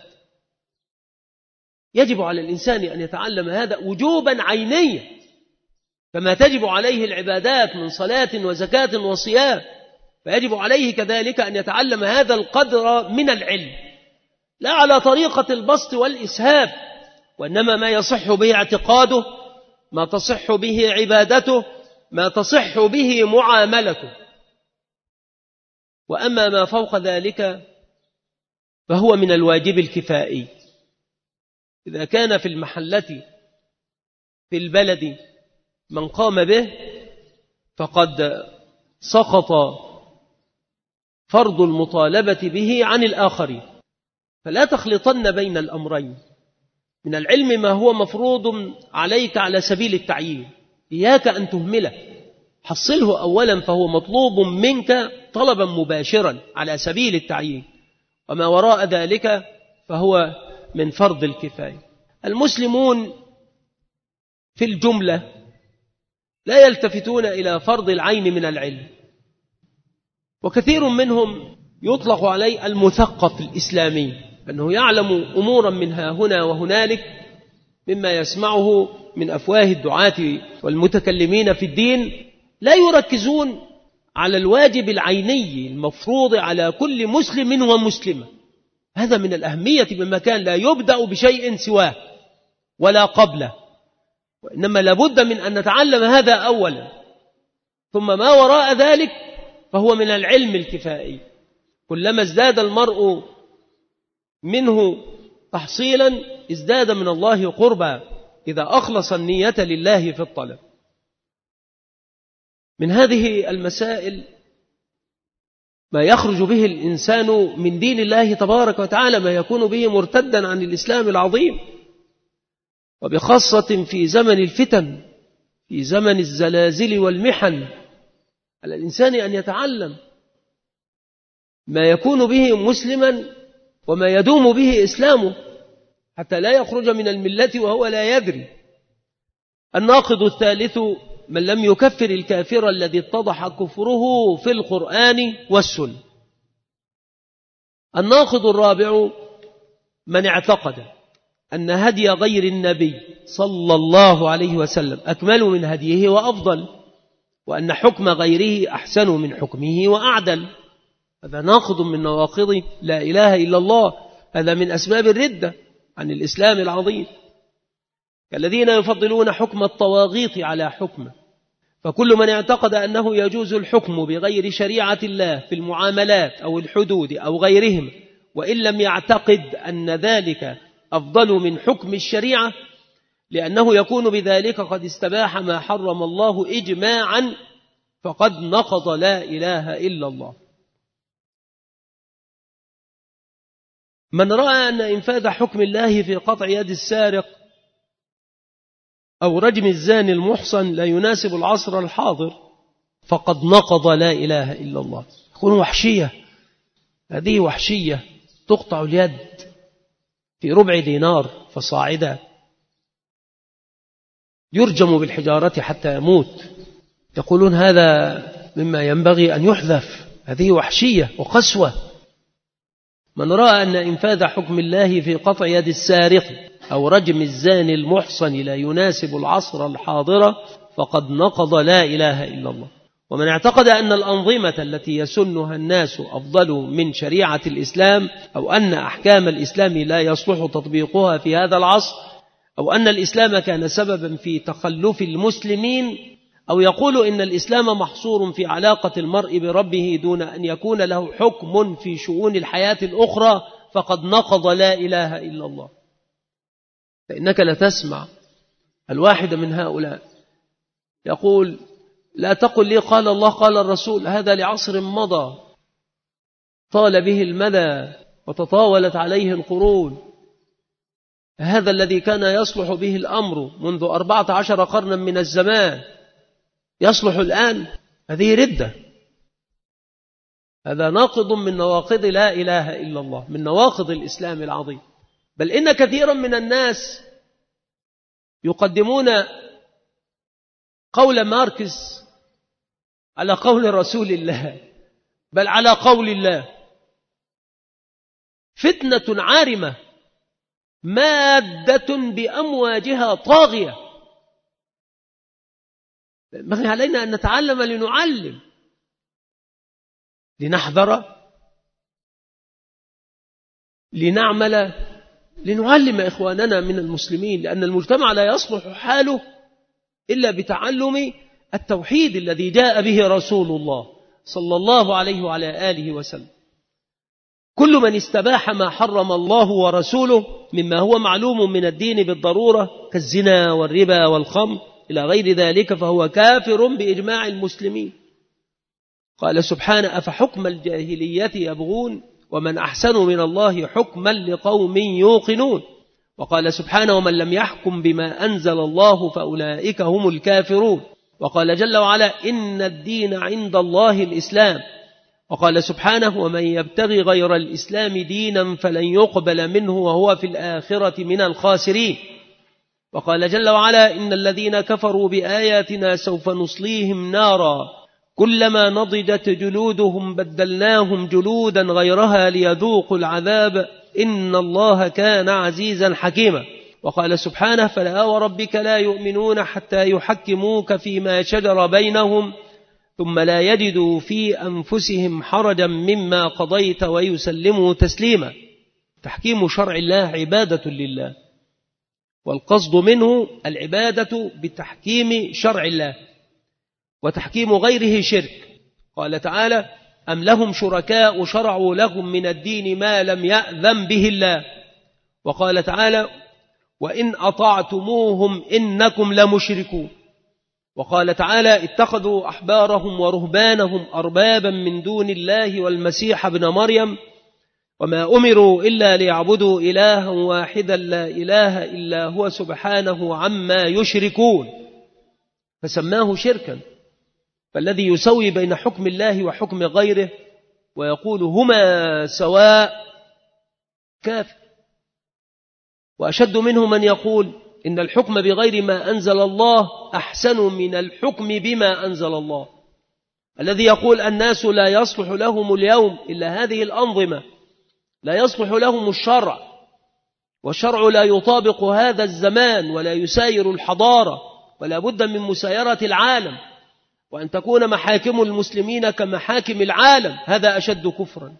يجب على الإنسان أن يتعلم هذا وجوبا عينيا، كما تجب عليه العبادات من صلاة وزكاة وصيام، فيجب عليه كذلك أن يتعلم هذا القدر من العلم، لا على طريقة البسط والإسهاب، وإنما ما يصح به اعتقاده، ما تصح به عبادته، ما تصح به معاملته. وأما ما فوق ذلك فهو من الواجب الكفائي. إذا كان في المحلة في البلد من قام به فقد سقط فرض المطالبة به عن الآخرين، فلا تخلطن بين الأمرين. من العلم ما هو مفروض عليك على سبيل التعيين، إياك أن تهمله، حصله أولا فهو مطلوب منك طلبا مباشرا على سبيل التعيين، وما وراء ذلك فهو من فرض الكفاية. المسلمون في الجملة لا يلتفتون إلى فرض العين من العلم، وكثير منهم يطلق عليه المثقف الإسلامي، أنه يعلم أمورا منها هنا وهنالك مما يسمعه من أفواه الدعاة والمتكلمين في الدين، لا يركزون على الواجب العيني المفروض على كل مسلم ومسلمة. هذا من الأهمية بمكان، لا يبدأ بشيء سواه ولا قبله، وإنما لابد من أن نتعلم هذا أولا، ثم ما وراء ذلك فهو من العلم الكفائي. كلما ازداد المرء منه تحصيلا ازداد من الله قربا إذا أخلص النية لله في الطلب. من هذه المسائل ما يخرج به الإنسان من دين الله تبارك وتعالى، ما يكون به مرتدا عن الإسلام العظيم، وبخاصة في زمن الفتن، في زمن الزلازل والمحن، على الإنسان أن يتعلم ما يكون به مسلما وما يدوم به إسلامه حتى لا يخرج من الملة وهو لا يدري. الناقض الثالث من لم يكفر الكافر الذي اتضح كفره في القرآن والسنة. الناقض الرابع من اعتقد أن هدي غير النبي صلى الله عليه وسلم أكمل من هديه وأفضل، وأن حكم غيره أحسن من حكمه وأعدل. هذا ناقض من نواقض لا إله إلا الله، هذا من أسباب الردة عن الإسلام العظيم، كالذين يفضلون حكم الطواغيت على حكمه. فكل من اعتقد أنه يجوز الحكم بغير شريعة الله في المعاملات أو الحدود أو غيرهم، وإن لم يعتقد أن ذلك أفضل من حكم الشريعة، لأنه يكون بذلك قد استباح ما حرم الله إجماعا، فقد نقض لا إله إلا الله. من رأى أن إنفاذ حكم الله في قطع يد السارق أو رجم الزاني المحصن لا يناسب العصر الحاضر، فقد نقض لا إله إلا الله. يكون وحشية، هذه وحشية، تقطع اليد في ربع دينار فصاعدا. يرجم بالحجارة حتى يموت. يقولون هذا مما ينبغي أن يحذف، هذه وحشية وقسوة. من رأى أن إنفاذ حكم الله في قطع يد السارق أو رجم الزاني المحصن لا يناسب العصر الحاضر فقد نقض لا إله إلا الله. ومن اعتقد أن الأنظمة التي يسنها الناس أفضل من شريعة الإسلام، أو أن أحكام الإسلام لا يصلح تطبيقها في هذا العصر، أو أن الإسلام كان سببا في تخلف المسلمين، أو يقول إن الإسلام محصور في علاقة المرء بربه دون أن يكون له حكم في شؤون الحياة الأخرى، فقد نقض لا إله إلا الله. فإنك لا تسمع الواحد من هؤلاء يقول لا تقل لي قال الله قال الرسول، هذا لعصر مضى طال به المدى وتطاولت عليه القرون. هذا الذي كان يصلح به الأمر منذ أربعة عشر قرنا من الزمان يصلح الآن؟ هذه ردة، هذا ناقض من نواقض لا إله إلا الله، من نواقض الإسلام العظيم. بل إن كثيرا من الناس يقدمون قول ماركس على قول رسول الله، بل على قول الله. فتنة عارمة مادة بأمواجها طاغية. ينبغي علينا أن نتعلم لنعلم، لنحذر، لنعمل، لنعلم إخواننا من المسلمين، لأن المجتمع لا يصلح حاله إلا بتعلم التوحيد الذي جاء به رسول الله صلى الله عليه وعلى آله وسلم. كل من استباح ما حرم الله ورسوله مما هو معلوم من الدين بالضرورة كالزنا والربا والخمر إلى غير ذلك فهو كافر بإجماع المسلمين. قال سبحانه أفحكم الجاهلية يبغون ومن أحسن من الله حكما لقوم يوقنون. وقال سبحانه ومن لم يحكم بما أنزل الله فأولئك هم الكافرون. وقال جل وعلا إن الدين عند الله الإسلام. وقال سبحانه ومن يبتغي غير الإسلام دينا فلن يقبل منه وهو في الآخرة من الخاسرين. وقال جل وعلا إن الذين كفروا بآياتنا سوف نصليهم نارا كلما نضجت جلودهم بدلناهم جلودا غيرها ليذوقوا العذاب إن الله كان عزيزا حكيما. وقال سبحانه فلا وربك لا يؤمنون حتى يحكموك فيما شجر بينهم ثم لا يجدوا في أنفسهم حرجا مما قضيت ويسلموا تسليما. تحكيم شرع الله عبادة لله، والقصد منه العبادة بتحكيم شرع الله، وتحكيم غيره شرك. قال تعالى أم لهم شركاء شرعوا لهم من الدين ما لم يأذن به الله. وقال تعالى وإن أطعتموهم إنكم لمشركون. وقال تعالى اتخذوا أحبارهم ورهبانهم أربابا من دون الله والمسيح ابن مريم وما أمروا إلا ليعبدوا إلها واحدا لا إله إلا هو سبحانه عما يشركون. فسماه شركا. فالذي يسوي بين حكم الله وحكم غيره ويقول هما سواء كافر. وأشد منه من يقول إن الحكم بغير ما أنزل الله أحسن من الحكم بما أنزل الله. الذي يقول الناس لا يصلح لهم اليوم إلا هذه الأنظمة، لا يصلح لهم الشرع، والشرع لا يطابق هذا الزمان ولا يساير الحضارة، ولا بد من مسايرة العالم وأن تكون محاكم المسلمين كمحاكم العالم، هذا أشد كفرا.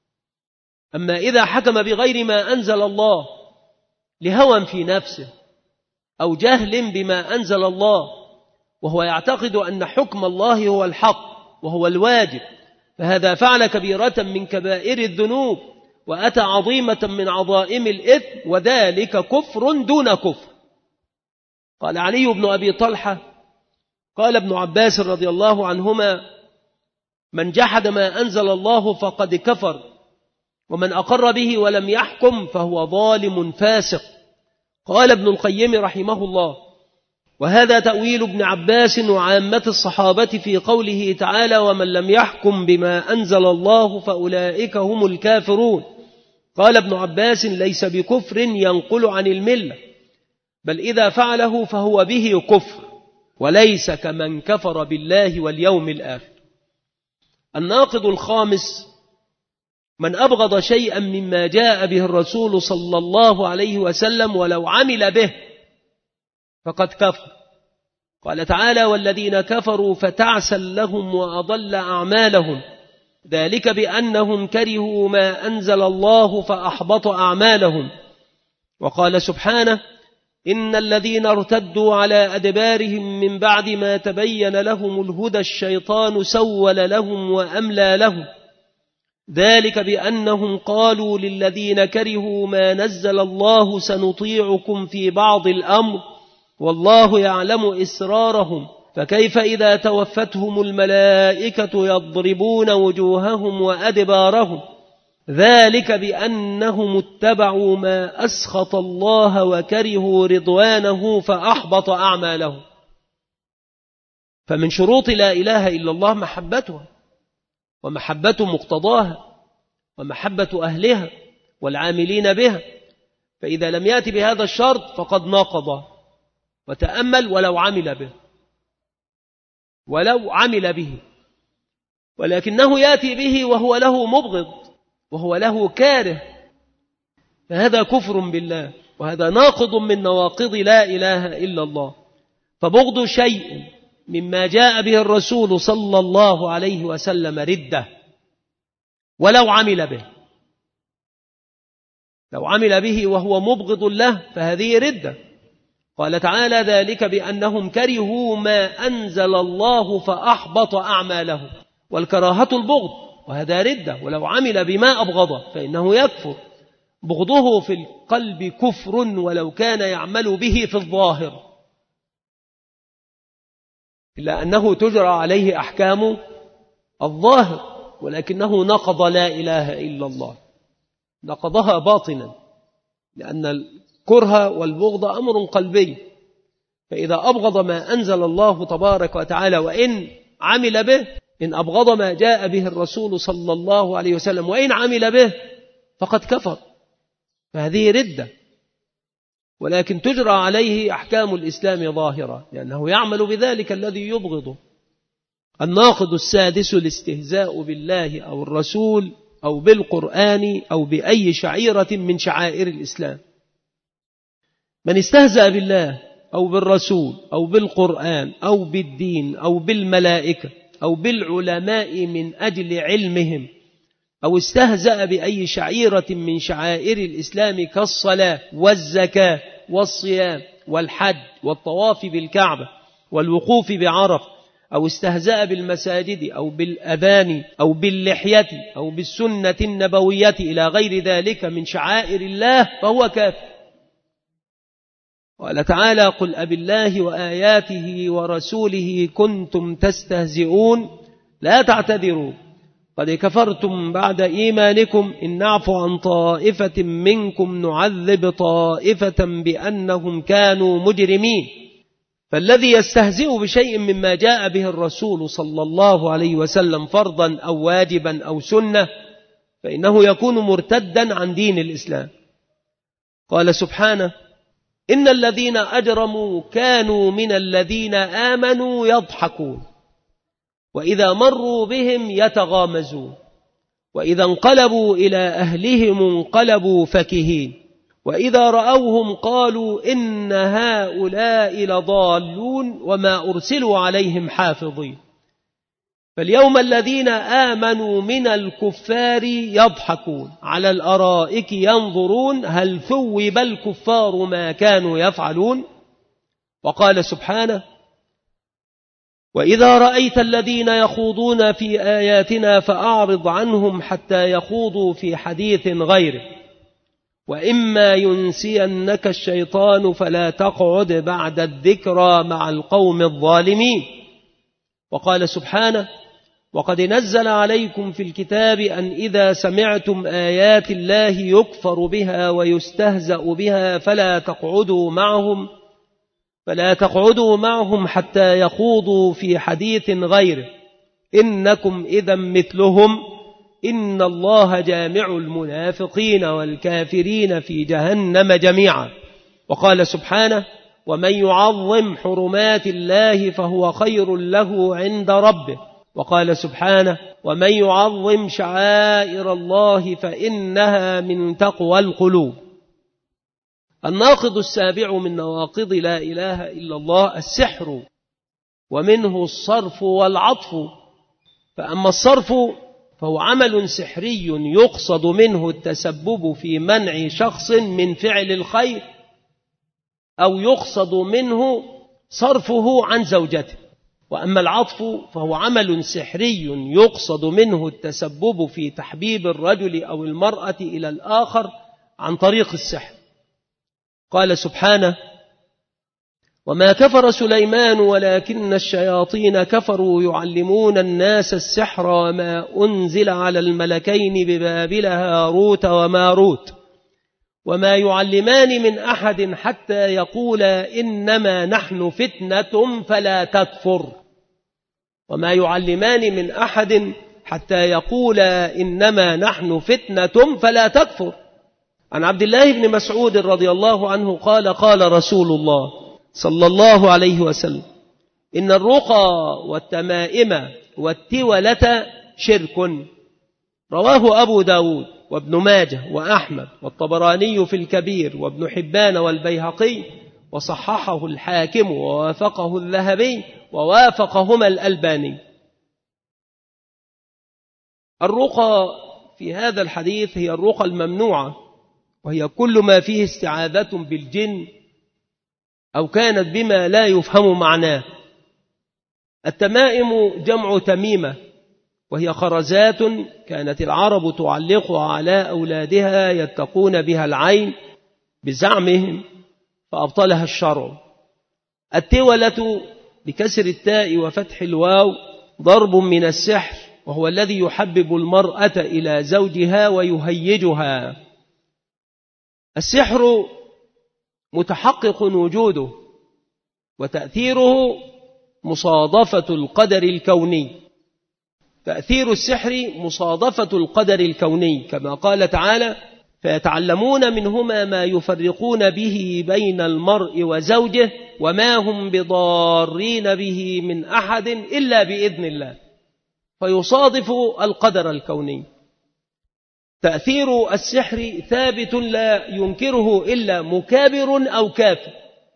أما إذا حكم بغير ما أنزل الله لهوى في نفسه أو جهل بما أنزل الله وهو يعتقد أن حكم الله هو الحق وهو الواجب، فهذا فعل كبيرة من كبائر الذنوب وأتى عظيمة من عظائم الإثم، وذلك كفر دون كفر. قال علي بن أبي طلحة قال ابن عباس رضي الله عنهما من جحد ما أنزل الله فقد كفر ومن أقر به ولم يحكم فهو ظالم فاسق. قال ابن القيم رحمه الله وهذا تأويل ابن عباس وعامة الصحابة في قوله تعالى ومن لم يحكم بما أنزل الله فأولئك هم الكافرون. قال ابن عباس ليس بكفر ينقل عن الملة، بل إذا فعله فهو به كفر، وليس كمن كفر بالله واليوم الآخر. الناقض الخامس: من أبغض شيئا مما جاء به الرسول صلى الله عليه وسلم ولو عمل به فقد كفر. قال تعالى: والذين كفروا فتعسا لهم وأضل أعمالهم ذلك بأنهم كرهوا ما أنزل الله فأحبط أعمالهم. وقال سبحانه: إن الذين ارتدوا على أدبارهم من بعد ما تبين لهم الهدى الشيطان سول لهم وأملى لهم ذلك بأنهم قالوا للذين كرهوا ما نزل الله سنطيعكم في بعض الأمر والله يعلم إسرارهم فكيف إذا توفتهم الملائكة يضربون وجوههم وأدبارهم ذلك بأنهم اتبعوا ما أسخط الله وكرهوا رضوانه فأحبط أعمالهم. فمن شروط لا إله إلا الله محبتها، ومحبة مقتضاها، ومحبة أهلها والعاملين بها. فإذا لم يأتي بهذا الشرط فقد ناقض. وتأمل: ولو عمل به، ولو عمل به، ولكنه يأتي به وهو له مبغض وهو له كاره، فهذا كفر بالله، وهذا ناقض من نواقض لا إله إلا الله. فبغض شيء مما جاء به الرسول صلى الله عليه وسلم ردة ولو عمل به. لو عمل به وهو مبغض له فهذه ردة. قال تعالى: ذلك بأنهم كرهوا ما أنزل الله فأحبط أعمالهم. والكراهة البغض، وهذا ردة. ولو عمل بما أبغضه فإنه يكفر. بغضه في القلب كفر ولو كان يعمل به في الظاهر، إلا أنه تجرى عليه أحكام الظاهر، ولكنه نقض لا إله إلا الله، نقضها باطنا، لأن الكره والبغض أمر قلبي. فإذا أبغض ما أنزل الله تبارك وتعالى وإن عمل به، إن أبغض ما جاء به الرسول صلى الله عليه وسلم وإن عمل به فقد كفر، فهذه ردة. ولكن تجرى عليه أحكام الإسلام ظاهرة، لأنه يعمل بذلك الذي يبغضه. الناقض السادس: الاستهزاء بالله أو الرسول أو بالقرآن أو بأي شعيرة من شعائر الإسلام. من استهزأ بالله أو بالرسول أو بالقرآن أو بالدين أو بالملائكة أو بالعلماء من أجل علمهم، أو استهزأ بأي شعيرة من شعائر الإسلام كالصلاة والزكاة والصيام والحج والطواف بالكعبة والوقوف بعرفة، أو استهزأ بالمساجد أو بالأذان أو باللحية أو بالسنة النبوية إلى غير ذلك من شعائر الله، فهو كافر. قال تعالى: قل أبالله وآياته ورسوله كنتم تستهزئون لا تعتذروا قد كفرتم بعد إيمانكم إن نعفو عن طائفة منكم نعذب طائفة بأنهم كانوا مجرمين. فالذي يستهزئ بشيء مما جاء به الرسول صلى الله عليه وسلم فرضا أو واجبا أو سنة فإنه يكون مرتدا عن دين الإسلام. قال سبحانه: إن الذين أجرموا كانوا من الذين آمنوا يضحكون وإذا مروا بهم يتغامزون وإذا انقلبوا إلى أهلهم انقلبوا فكهين وإذا رأوهم قالوا إن هؤلاء لضالون وما أرسلوا عليهم حافظين. فاليوم الذين آمنوا من الكفار يضحكون على الأرائك ينظرون هل ثوب الكفار ما كانوا يفعلون. وقال سبحانه: وإذا رأيت الذين يخوضون في آياتنا فأعرض عنهم حتى يخوضوا في حديث غيره وإما ينسينك الشيطان فلا تقعد بعد الذكرى مع القوم الظالمين. وقال سبحانه: وقد نزل عليكم في الكتاب أن إذا سمعتم آيات الله يكفر بها ويستهزأ بها فلا تقعدوا معهم فلا تقعدوا معهم حتى يخوضوا في حديث غيره إنكم إذا مثلهم إن الله جامع المنافقين والكافرين في جهنم جميعا. وقال سبحانه: ومن يعظم حرمات الله فهو خير له عند ربه. وقال سبحانه ومن يعظم شعائر الله فإنها من تقوى القلوب. الناقض السابع من نواقض لا إله إلا الله السحر، ومنه الصرف والعطف. فأما الصرف فهو عمل سحري يقصد منه التسبب في منع شخص من فعل الخير، أو يقصد منه صرفه عن زوجته. وأما العطف فهو عمل سحري يقصد منه التسبب في تحبيب الرجل أو المرأة إلى الآخر عن طريق السحر. قال سبحانه وما كفر سليمان ولكن الشياطين كفروا يعلمون الناس السحر وما أنزل على الملكين ببابل هاروت وماروت وما يعلمان من أحد حتى يقولا إنما نحن فتنة فلا تكفر. وما يعلمان من أحد حتى يقولا إنما نحن فتنة فلا تكفر. عن عبد الله بن مسعود رضي الله عنه قال قال رسول الله صلى الله عليه وسلم إن الرقى والتمائم والتولة شرك. رواه أبو داود وابن ماجه وأحمد والطبراني في الكبير وابن حبان والبيهقي، وصححه الحاكم ووافقه الذهبي ووافقهما الألباني. الرقى في هذا الحديث هي الرقى الممنوعة، وهي كل ما فيه استعاذة بالجن أو كانت بما لا يفهم معناه. التمائم جمع تميمة، وهي خرزات كانت العرب تعلقها على أولادها يتقون بها العين بزعمهم فأبطلها الشرع. التولة بكسر التاء وفتح الواو ضرب من السحر، وهو الذي يحبب المرأة إلى زوجها ويهيجها. السحر متحقق وجوده، وتأثيره مصادفة القدر الكوني. تأثير السحر مصادفة القدر الكوني، كما قال تعالى فيتعلمون منهما ما يفرقون به بين المرء وزوجه وما هم بضارين به من أحد إلا بإذن الله، فيصادف القدر الكوني. تأثير السحر ثابت لا ينكره إلا مكابر أو كافر،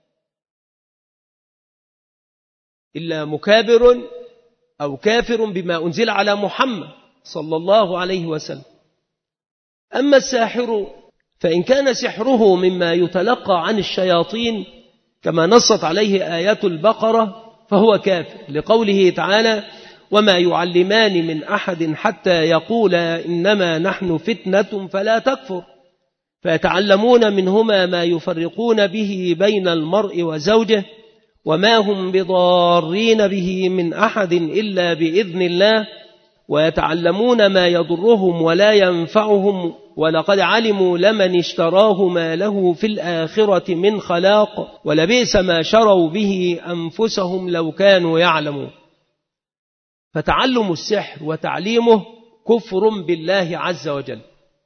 إلا مكابر أو كافر بما أنزل على محمد صلى الله عليه وسلم. أما الساحر فإن كان سحره مما يتلقى عن الشياطين كما نصت عليه آيات البقرة فهو كافر، لقوله تعالى وما يعلمان من أحد حتى يقولا إنما نحن فتنة فلا تكفر، فيتعلمون منهما ما يفرقون به بين المرء وزوجه وما هم بضارين به من أحد إلا بإذن الله، ويتعلمون ما يضرهم ولا ينفعهم ولقد علموا لمن اشتراه ما له في الآخرة من خلاق ولبئس ما شروا به أنفسهم لو كانوا يعلمون. فتعلم السحر وتعليمه كفر بالله عز وجل.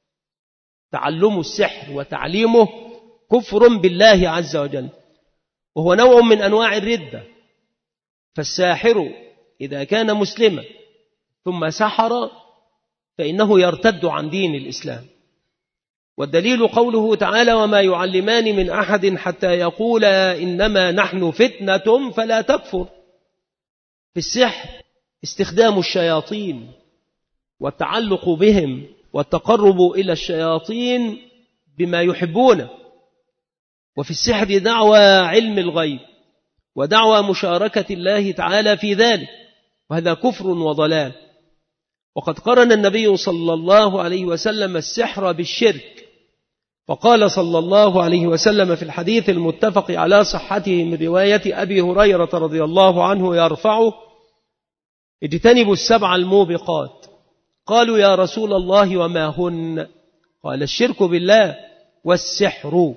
تعلم السحر وتعليمه كفر بالله عز وجل، وهو نوع من أنواع الردة. فالساحر إذا كان مسلما ثم سحر فإنه يرتد عن دين الإسلام. والدليل قوله تعالى وما يعلمان من أحد حتى يقولا إنما نحن فتنة فلا تكفر. في السحر استخدام الشياطين والتعلق بهم والتقرب إلى الشياطين بما يحبونه. وفي السحر دعوى علم الغيب ودعوى مشاركة الله تعالى في ذلك، وهذا كفر وضلال. وقد قرن النبي صلى الله عليه وسلم السحر بالشرك، فقال صلى الله عليه وسلم في الحديث المتفق على صحته من رواية أبي هريرة رضي الله عنه يرفعه اجتنبوا السبع الموبقات. قالوا يا رسول الله وما هن؟ قال الشرك بالله والسحر.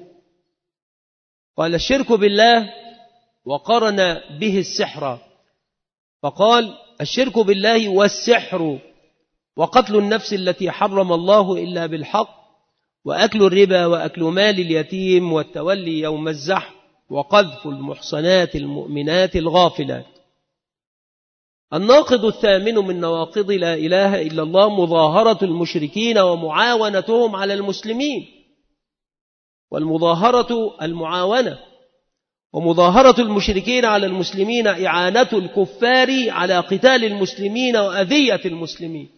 قال الشرك بالله وقرن به السحر، فقال الشرك بالله والسحر وقتل النفس التي حرم الله إلا بالحق وأكل الربا وأكل مال اليتيم والتولي يوم الزحف وقذف المحصنات المؤمنات الغافلات. الناقض الثامن من نواقض لا إله إلا الله مظاهرة المشركين ومعاونتهم على المسلمين. والمظاهرة المعاونة، ومظاهرة المشركين على المسلمين إعانة الكفار على قتال المسلمين وأذية المسلمين.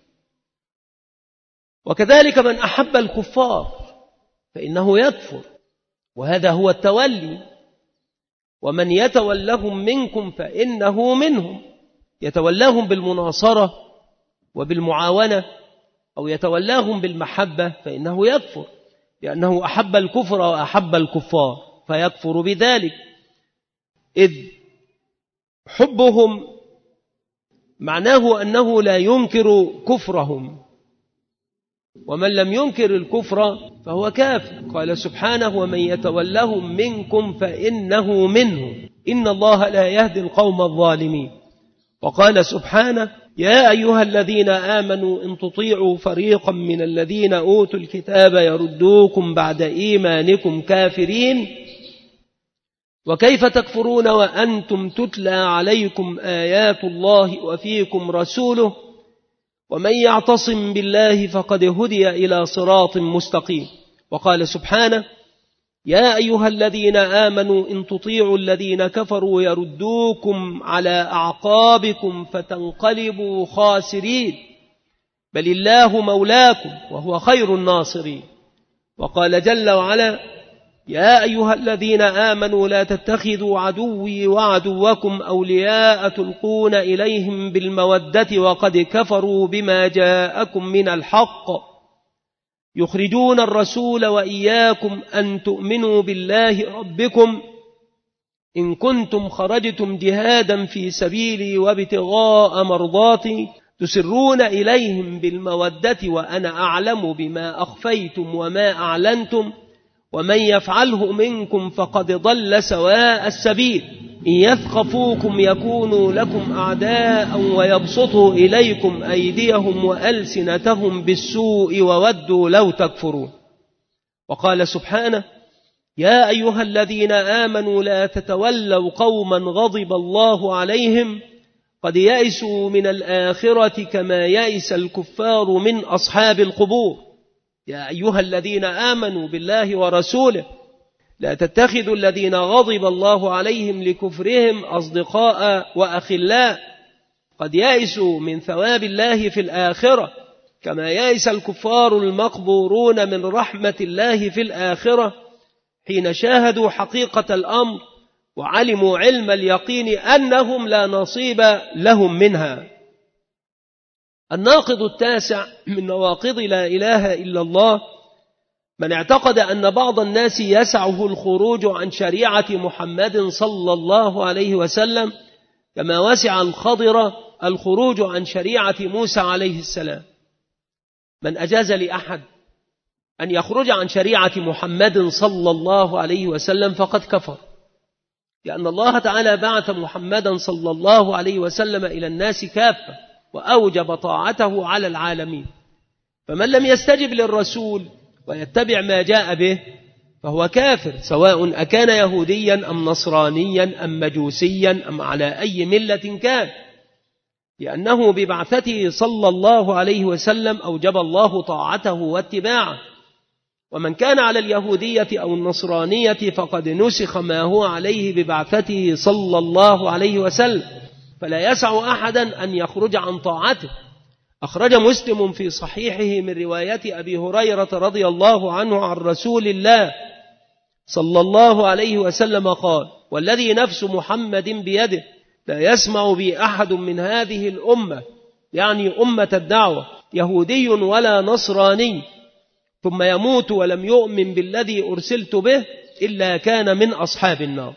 وكذلك من أحب الكفار فإنه يكفر، وهذا هو التولي. ومن يتولهم منكم فإنه منهم، يتولاهم بالمناصرة وبالمعاونة أو يتولاهم بالمحبة فإنه يكفر، لأنه أحب الكفر وأحب الكفار فيكفر بذلك، إذ حبهم معناه أنه لا ينكر كفرهم، ومن لم ينكر الكفر فهو كافر. قال سبحانه ومن يتولهم منكم فإنه منهم إن الله لا يهدي القوم الظالمين. وقال سبحانه يا أيها الذين آمنوا إن تطيعوا فريقا من الذين أوتوا الكتاب يردوكم بعد إيمانكم كافرين وكيف تكفرون وأنتم تتلى عليكم آيات الله وفيكم رسوله ومن يعتصم بالله فقد هدي إلى صراط مستقيم. وقال سبحانه يا أيها الذين آمنوا إن تطيعوا الذين كفروا يردوكم على أعقابكم فتنقلبوا خاسرين بل الله مولاكم وهو خير الناصرين. وقال جل وعلا يا أيها الذين آمنوا لا تتخذوا عدوي وعدوكم أولياء تلقون إليهم بالمودة وقد كفروا بما جاءكم من الحق يخرجون الرسول وإياكم أن تؤمنوا بالله ربكم إن كنتم خرجتم جهادا في سبيلي وابتغاء مرضاتي تسرون إليهم بالمودة وأنا أعلم بما أخفيتم وما أعلنتم ومن يفعله منكم فقد ضل سواء السبيل إن يثقفوكم يكونوا لكم أعداء ويبسطوا إليكم أيديهم وألسنتهم بالسوء وودوا لو تكفرون. وقال سبحانه يا أيها الذين آمنوا لا تتولوا قوما غضب الله عليهم قد يئسوا من الآخرة كما يئس الكفار من أصحاب القبور. يا أيها الذين آمنوا بالله ورسوله لا تتخذوا الذين غضب الله عليهم لكفرهم أصدقاء وأخلاء قد يئسوا من ثواب الله في الآخرة كما يئس الكفار المقبورون من رحمة الله في الآخرة حين شاهدوا حقيقة الأمر وعلموا علم اليقين أنهم لا نصيب لهم منها. الناقض التاسع من نواقض لا إله إلا الله من اعتقد أن بعض الناس يسعه الخروج عن شريعة محمد صلى الله عليه وسلم كما وسع الخضر الخروج عن شريعة موسى عليه السلام. من أجاز لأحد أن يخرج عن شريعة محمد صلى الله عليه وسلم فقد كفر، لأن الله تعالى بعث محمدا صلى الله عليه وسلم إلى الناس كافة وأوجب طاعته على العالمين، فمن لم يستجب للرسول ويتبع ما جاء به فهو كافر سواء أكان يهوديا أم نصرانيا أم مجوسيا أم على أي ملة كان، لأنه ببعثته صلى الله عليه وسلم أوجب الله طاعته واتباعه. ومن كان على اليهودية أو النصرانية فقد نسخ ما هو عليه ببعثته صلى الله عليه وسلم، فلا يسع أحدا أن يخرج عن طاعته. أخرج مسلم في صحيحه من رواية أبي هريرة رضي الله عنه عن رسول الله صلى الله عليه وسلم قال والذي نفس محمد بيده لا يسمع بي أحد من هذه الأمة يعني أمة الدعوة يهودي ولا نصراني ثم يموت ولم يؤمن بالذي أرسلت به إلا كان من أصحاب النار.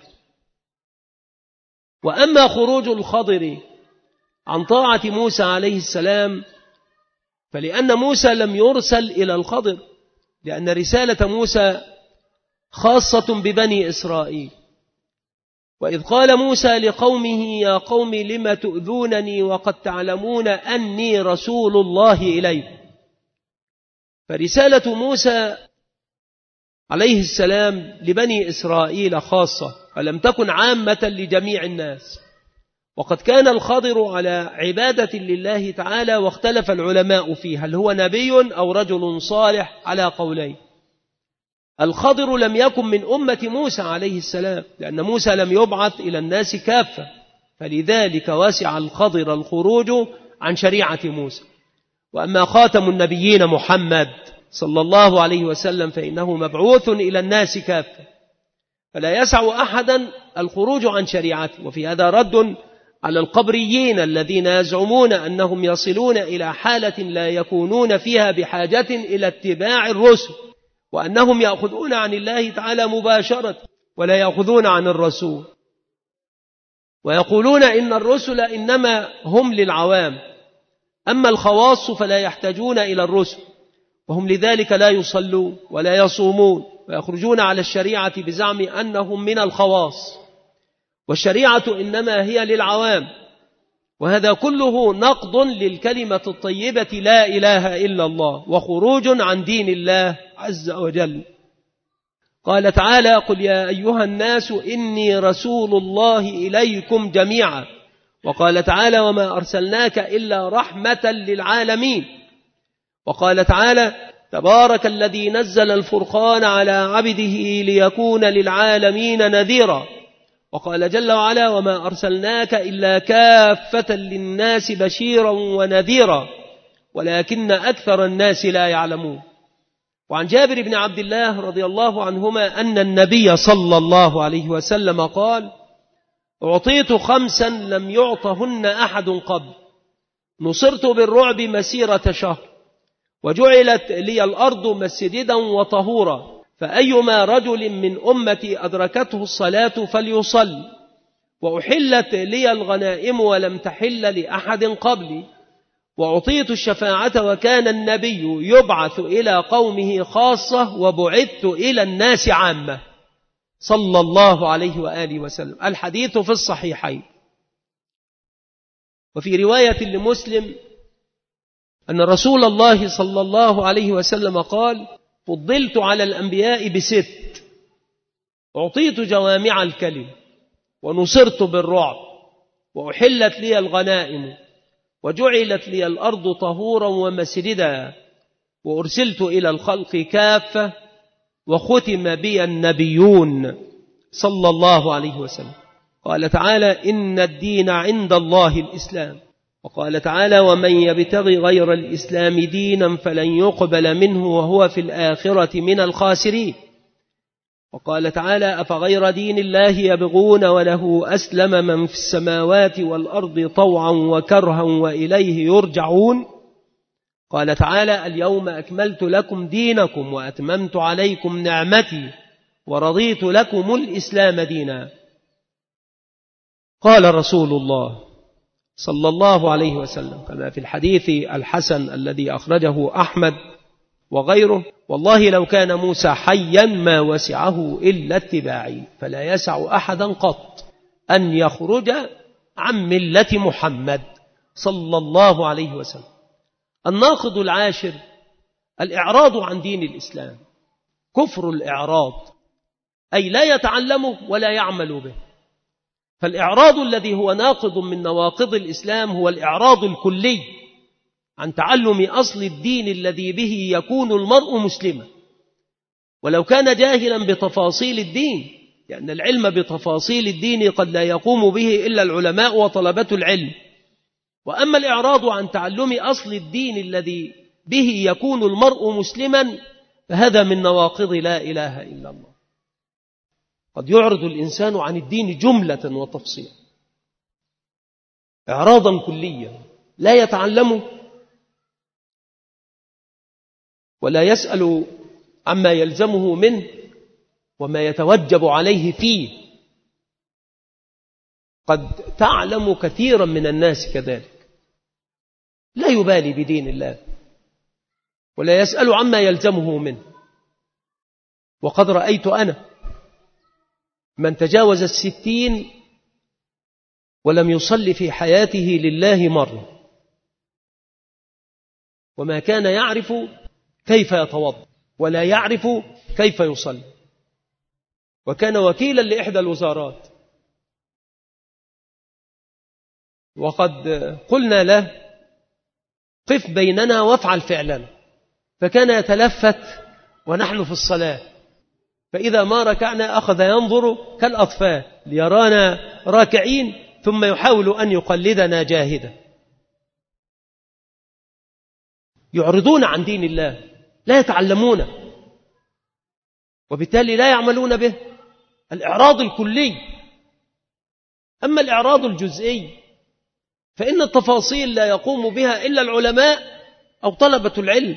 وأما خروج الخضر عن طاعة موسى عليه السلام فلأن موسى لم يرسل إلى الخضر، لأن رسالة موسى خاصة ببني إسرائيل. وإذ قال موسى لقومه يا قوم لم تؤذونني وقد تعلمون أني رسول الله إليكم، فرسالة موسى عليه السلام لبني إسرائيل خاصة، فلم تكن عامة لجميع الناس. وقد كان الخضر على عبادة لله تعالى، واختلف العلماء فيه هل هو نبي أو رجل صالح على قولين. الخضر لم يكن من أمة موسى عليه السلام، لأن موسى لم يبعث إلى الناس كافة، فلذلك وسع الخضر الخروج عن شريعة موسى. وأما خاتم النبيين محمد صلى الله عليه وسلم فإنه مبعوث إلى الناس كافة، فلا يسع أحدا الخروج عن شريعته. وفي هذا رد على القبريين الذين يزعمون أنهم يصلون إلى حالة لا يكونون فيها بحاجة إلى اتباع الرسل، وأنهم يأخذون عن الله تعالى مباشرة ولا يأخذون عن الرسول، ويقولون إن الرسل إنما هم للعوام، أما الخواص فلا يحتاجون إلى الرسل، وهم لذلك لا يصلون ولا يصومون ويخرجون على الشريعة بزعم أنهم من الخواص، والشريعة إنما هي للعوام. وهذا كله نقض للكلمة الطيبة لا إله إلا الله، وخروج عن دين الله عز وجل. قال تعالى: قل يا أيها الناس إني رسول الله إليكم جميعا. وقال تعالى: وما أرسلناك إلا رحمة للعالمين. وقال تعالى: تبارك الذي نزل الفرقان على عبده ليكون للعالمين نذيرا. وقال جل وعلا: وما أرسلناك إلا كافة للناس بشيرا ونذيرا ولكن أكثر الناس لا يعلمون. وعن جابر بن عبد الله رضي الله عنهما أن النبي صلى الله عليه وسلم قال: أعطيت خمسا لم يعطهن أحد قبل، نصرت بالرعب مسيرة شهر، وجعلت لي الأرض مسجدا وطهورا، فأيما رجل من أمتي أدركته الصلاة فليصل، وأحلت لي الغنائم ولم تحل لأحد قبلي، وأعطيت الشفاعة وكان النبي يبعث إلى قومه خاصة وبعثت إلى الناس عامة، صلى الله عليه وآله وسلم. الحديث في الصحيحين. وفي رواية لمسلم أن رسول الله صلى الله عليه وسلم قال: فضلت على الأنبياء بست، أعطيت جوامع الكلم، ونصرت بالرعب، وأحلت لي الغنائم، وجعلت لي الأرض طهورا ومسجدا، وأرسلت إلى الخلق كافة، وختم بي النبيون، صلى الله عليه وسلم. قال تعالى: إن الدين عند الله الإسلام. وقال تعالى: ومن يبتغي غير الإسلام دينا فلن يقبل منه وهو في الآخرة من الخاسرين. وقال تعالى: أفغير دين الله يبغون وله أسلم من في السماوات والأرض طوعا وكرها وإليه يرجعون. قال تعالى: اليوم أكملت لكم دينكم وأتممت عليكم نعمتي ورضيت لكم الإسلام دينا. قال رسول الله صلى الله عليه وسلم كما في الحديث الحسن الذي أخرجه أحمد وغيره: والله لو كان موسى حيا ما وسعه إلا اتباعي، فلا يسع أحدا قط أن يخرج عن ملة محمد صلى الله عليه وسلم. الناقض العاشر الإعراض عن دين الإسلام، كفر الإعراض، أي لا يتعلمه ولا يعمل به. فالإعراض الذي هو ناقض من نواقض الإسلام هو الإعراض الكلي عن تعلم أصل الدين الذي به يكون المرء مسلما، ولو كان جاهلا بتفاصيل الدين، لأن العلم بتفاصيل الدين قد لا يقوم به إلا العلماء وطلبة العلم. وأما الإعراض عن تعلم أصل الدين الذي به يكون المرء مسلما فهذا من نواقض لا إله إلا الله. قد يعرض الإنسان عن الدين جملة وتفصيلا إعراضا كليا، لا يتعلمه ولا يسأل عما يلزمه منه وما يتوجب عليه فيه. قد تعلم كثيرا من الناس كذلك، لا يبالي بدين الله ولا يسأل عما يلزمه منه. وقد رأيت أنا من تجاوز الستين ولم يصلي في حياته لله مرة، وما كان يعرف كيف يتوضأ ولا يعرف كيف يصلي، وكان وكيلا لإحدى الوزارات. وقد قلنا له قف بيننا وافعل فعلنا، فكان يتلفت ونحن في الصلاة، فإذا ما ركعنا أخذ ينظر كالأطفال ليرانا راكعين ثم يحاول أن يقلدنا جاهدا. يعرضون عن دين الله، لا يتعلمون، وبالتالي لا يعملون به. الإعراض الكلي. أما الإعراض الجزئي فإن التفاصيل لا يقوم بها إلا العلماء أو طلبة العلم،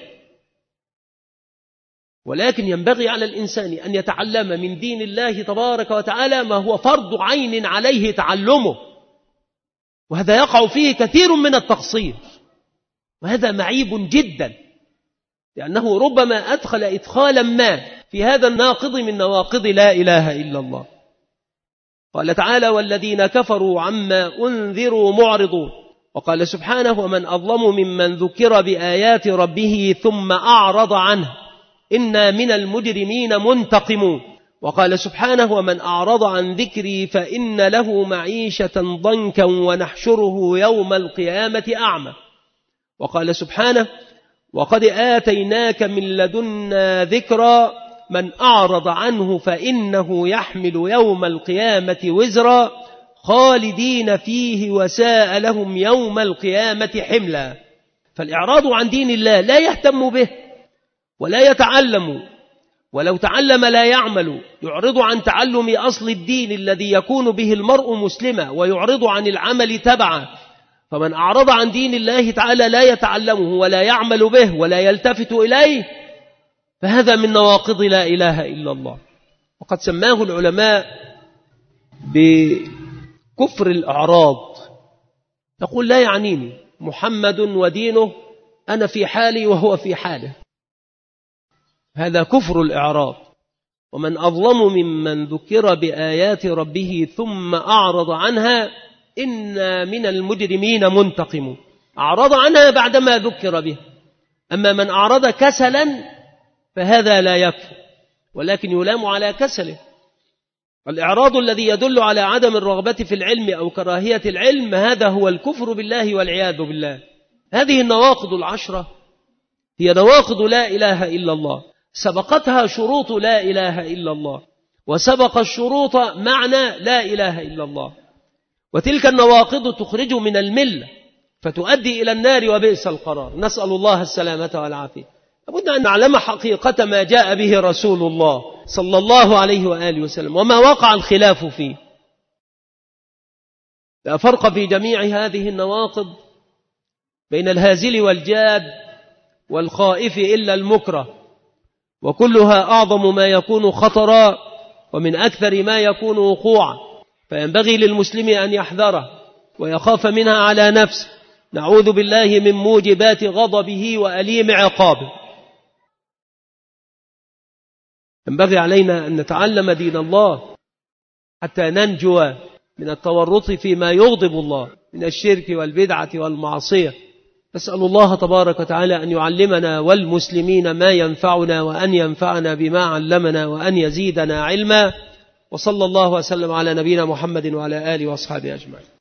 ولكن ينبغي على الإنسان أن يتعلم من دين الله تبارك وتعالى ما هو فرض عين عليه تعلمه، وهذا يقع فيه كثير من التقصير، وهذا معيب جدا، لأنه ربما أدخل إدخالا ما في هذا الناقض من نواقض لا إله إلا الله. قال تعالى: والذين كفروا عما أنذروا معرضون. وقال سبحانه: ومن أظلم ممن ذكر بآيات ربه ثم أعرض عنه إنا من المجرمين منتقمون. وقال سبحانه: ومن أعرض عن ذكري فإن له معيشة ضنكا ونحشره يوم القيامة أعمى. وقال سبحانه: وقد آتيناك من لدنا ذكرا من أعرض عنه فإنه يحمل يوم القيامة وزرا خالدين فيه وساء لهم يوم القيامة حملا. فالإعراض عن دين الله لا يهتم به ولا يتعلم، ولو تعلم لا يعمل، يعرض عن تعلم أصل الدين الذي يكون به المرء مسلما، ويعرض عن العمل تبعا. فمن أعرض عن دين الله تعالى لا يتعلمه ولا يعمل به ولا يلتفت إليه، فهذا من نواقض لا إله إلا الله. وقد سماه العلماء بكفر الأعراض. يقول: لا يعنيني محمد ودينه، أنا في حالي وهو في حاله. هذا كفر الإعراض. ومن أظلم ممن ذكر بآيات ربه ثم أعرض عنها إنا من المجرمين منتقمون. أعرض عنها بعدما ذكر به. أما من أعرض كسلا فهذا لا يكفر، ولكن يلام على كسله. الإعراض الذي يدل على عدم الرغبة في العلم أو كراهية العلم، هذا هو الكفر بالله والعياذ بالله. هذه النواقض العشرة هي نواقض لا إله إلا الله، سبقتها شروط لا إله إلا الله، وسبق الشروط معنى لا إله إلا الله. وتلك النواقض تخرج من الملة فتؤدي إلى النار وبئس القرار. نسأل الله السلامة والعافية. لابد أن نعلم حقيقة ما جاء به رسول الله صلى الله عليه وآله وسلم وما وقع الخلاف فيه. لا فرق في جميع هذه النواقض بين الهازل والجاد والخائف إلا المكره، وكلها أعظم ما يكون خطرا ومن أكثر ما يكون وقوعا، فينبغي للمسلم أن يحذره ويخاف منها على نفسه. نعوذ بالله من موجبات غضبه وأليم عقابه. ينبغي علينا أن نتعلم دين الله حتى ننجو من التورط فيما يغضب الله من الشرك والبدعة والمعصية. نسأل الله تبارك وتعالى أن يعلمنا والمسلمين ما ينفعنا، وأن ينفعنا بما علمنا، وأن يزيدنا علما. وصلى الله وسلم على نبينا محمد وعلى آله وأصحابه أجمعين.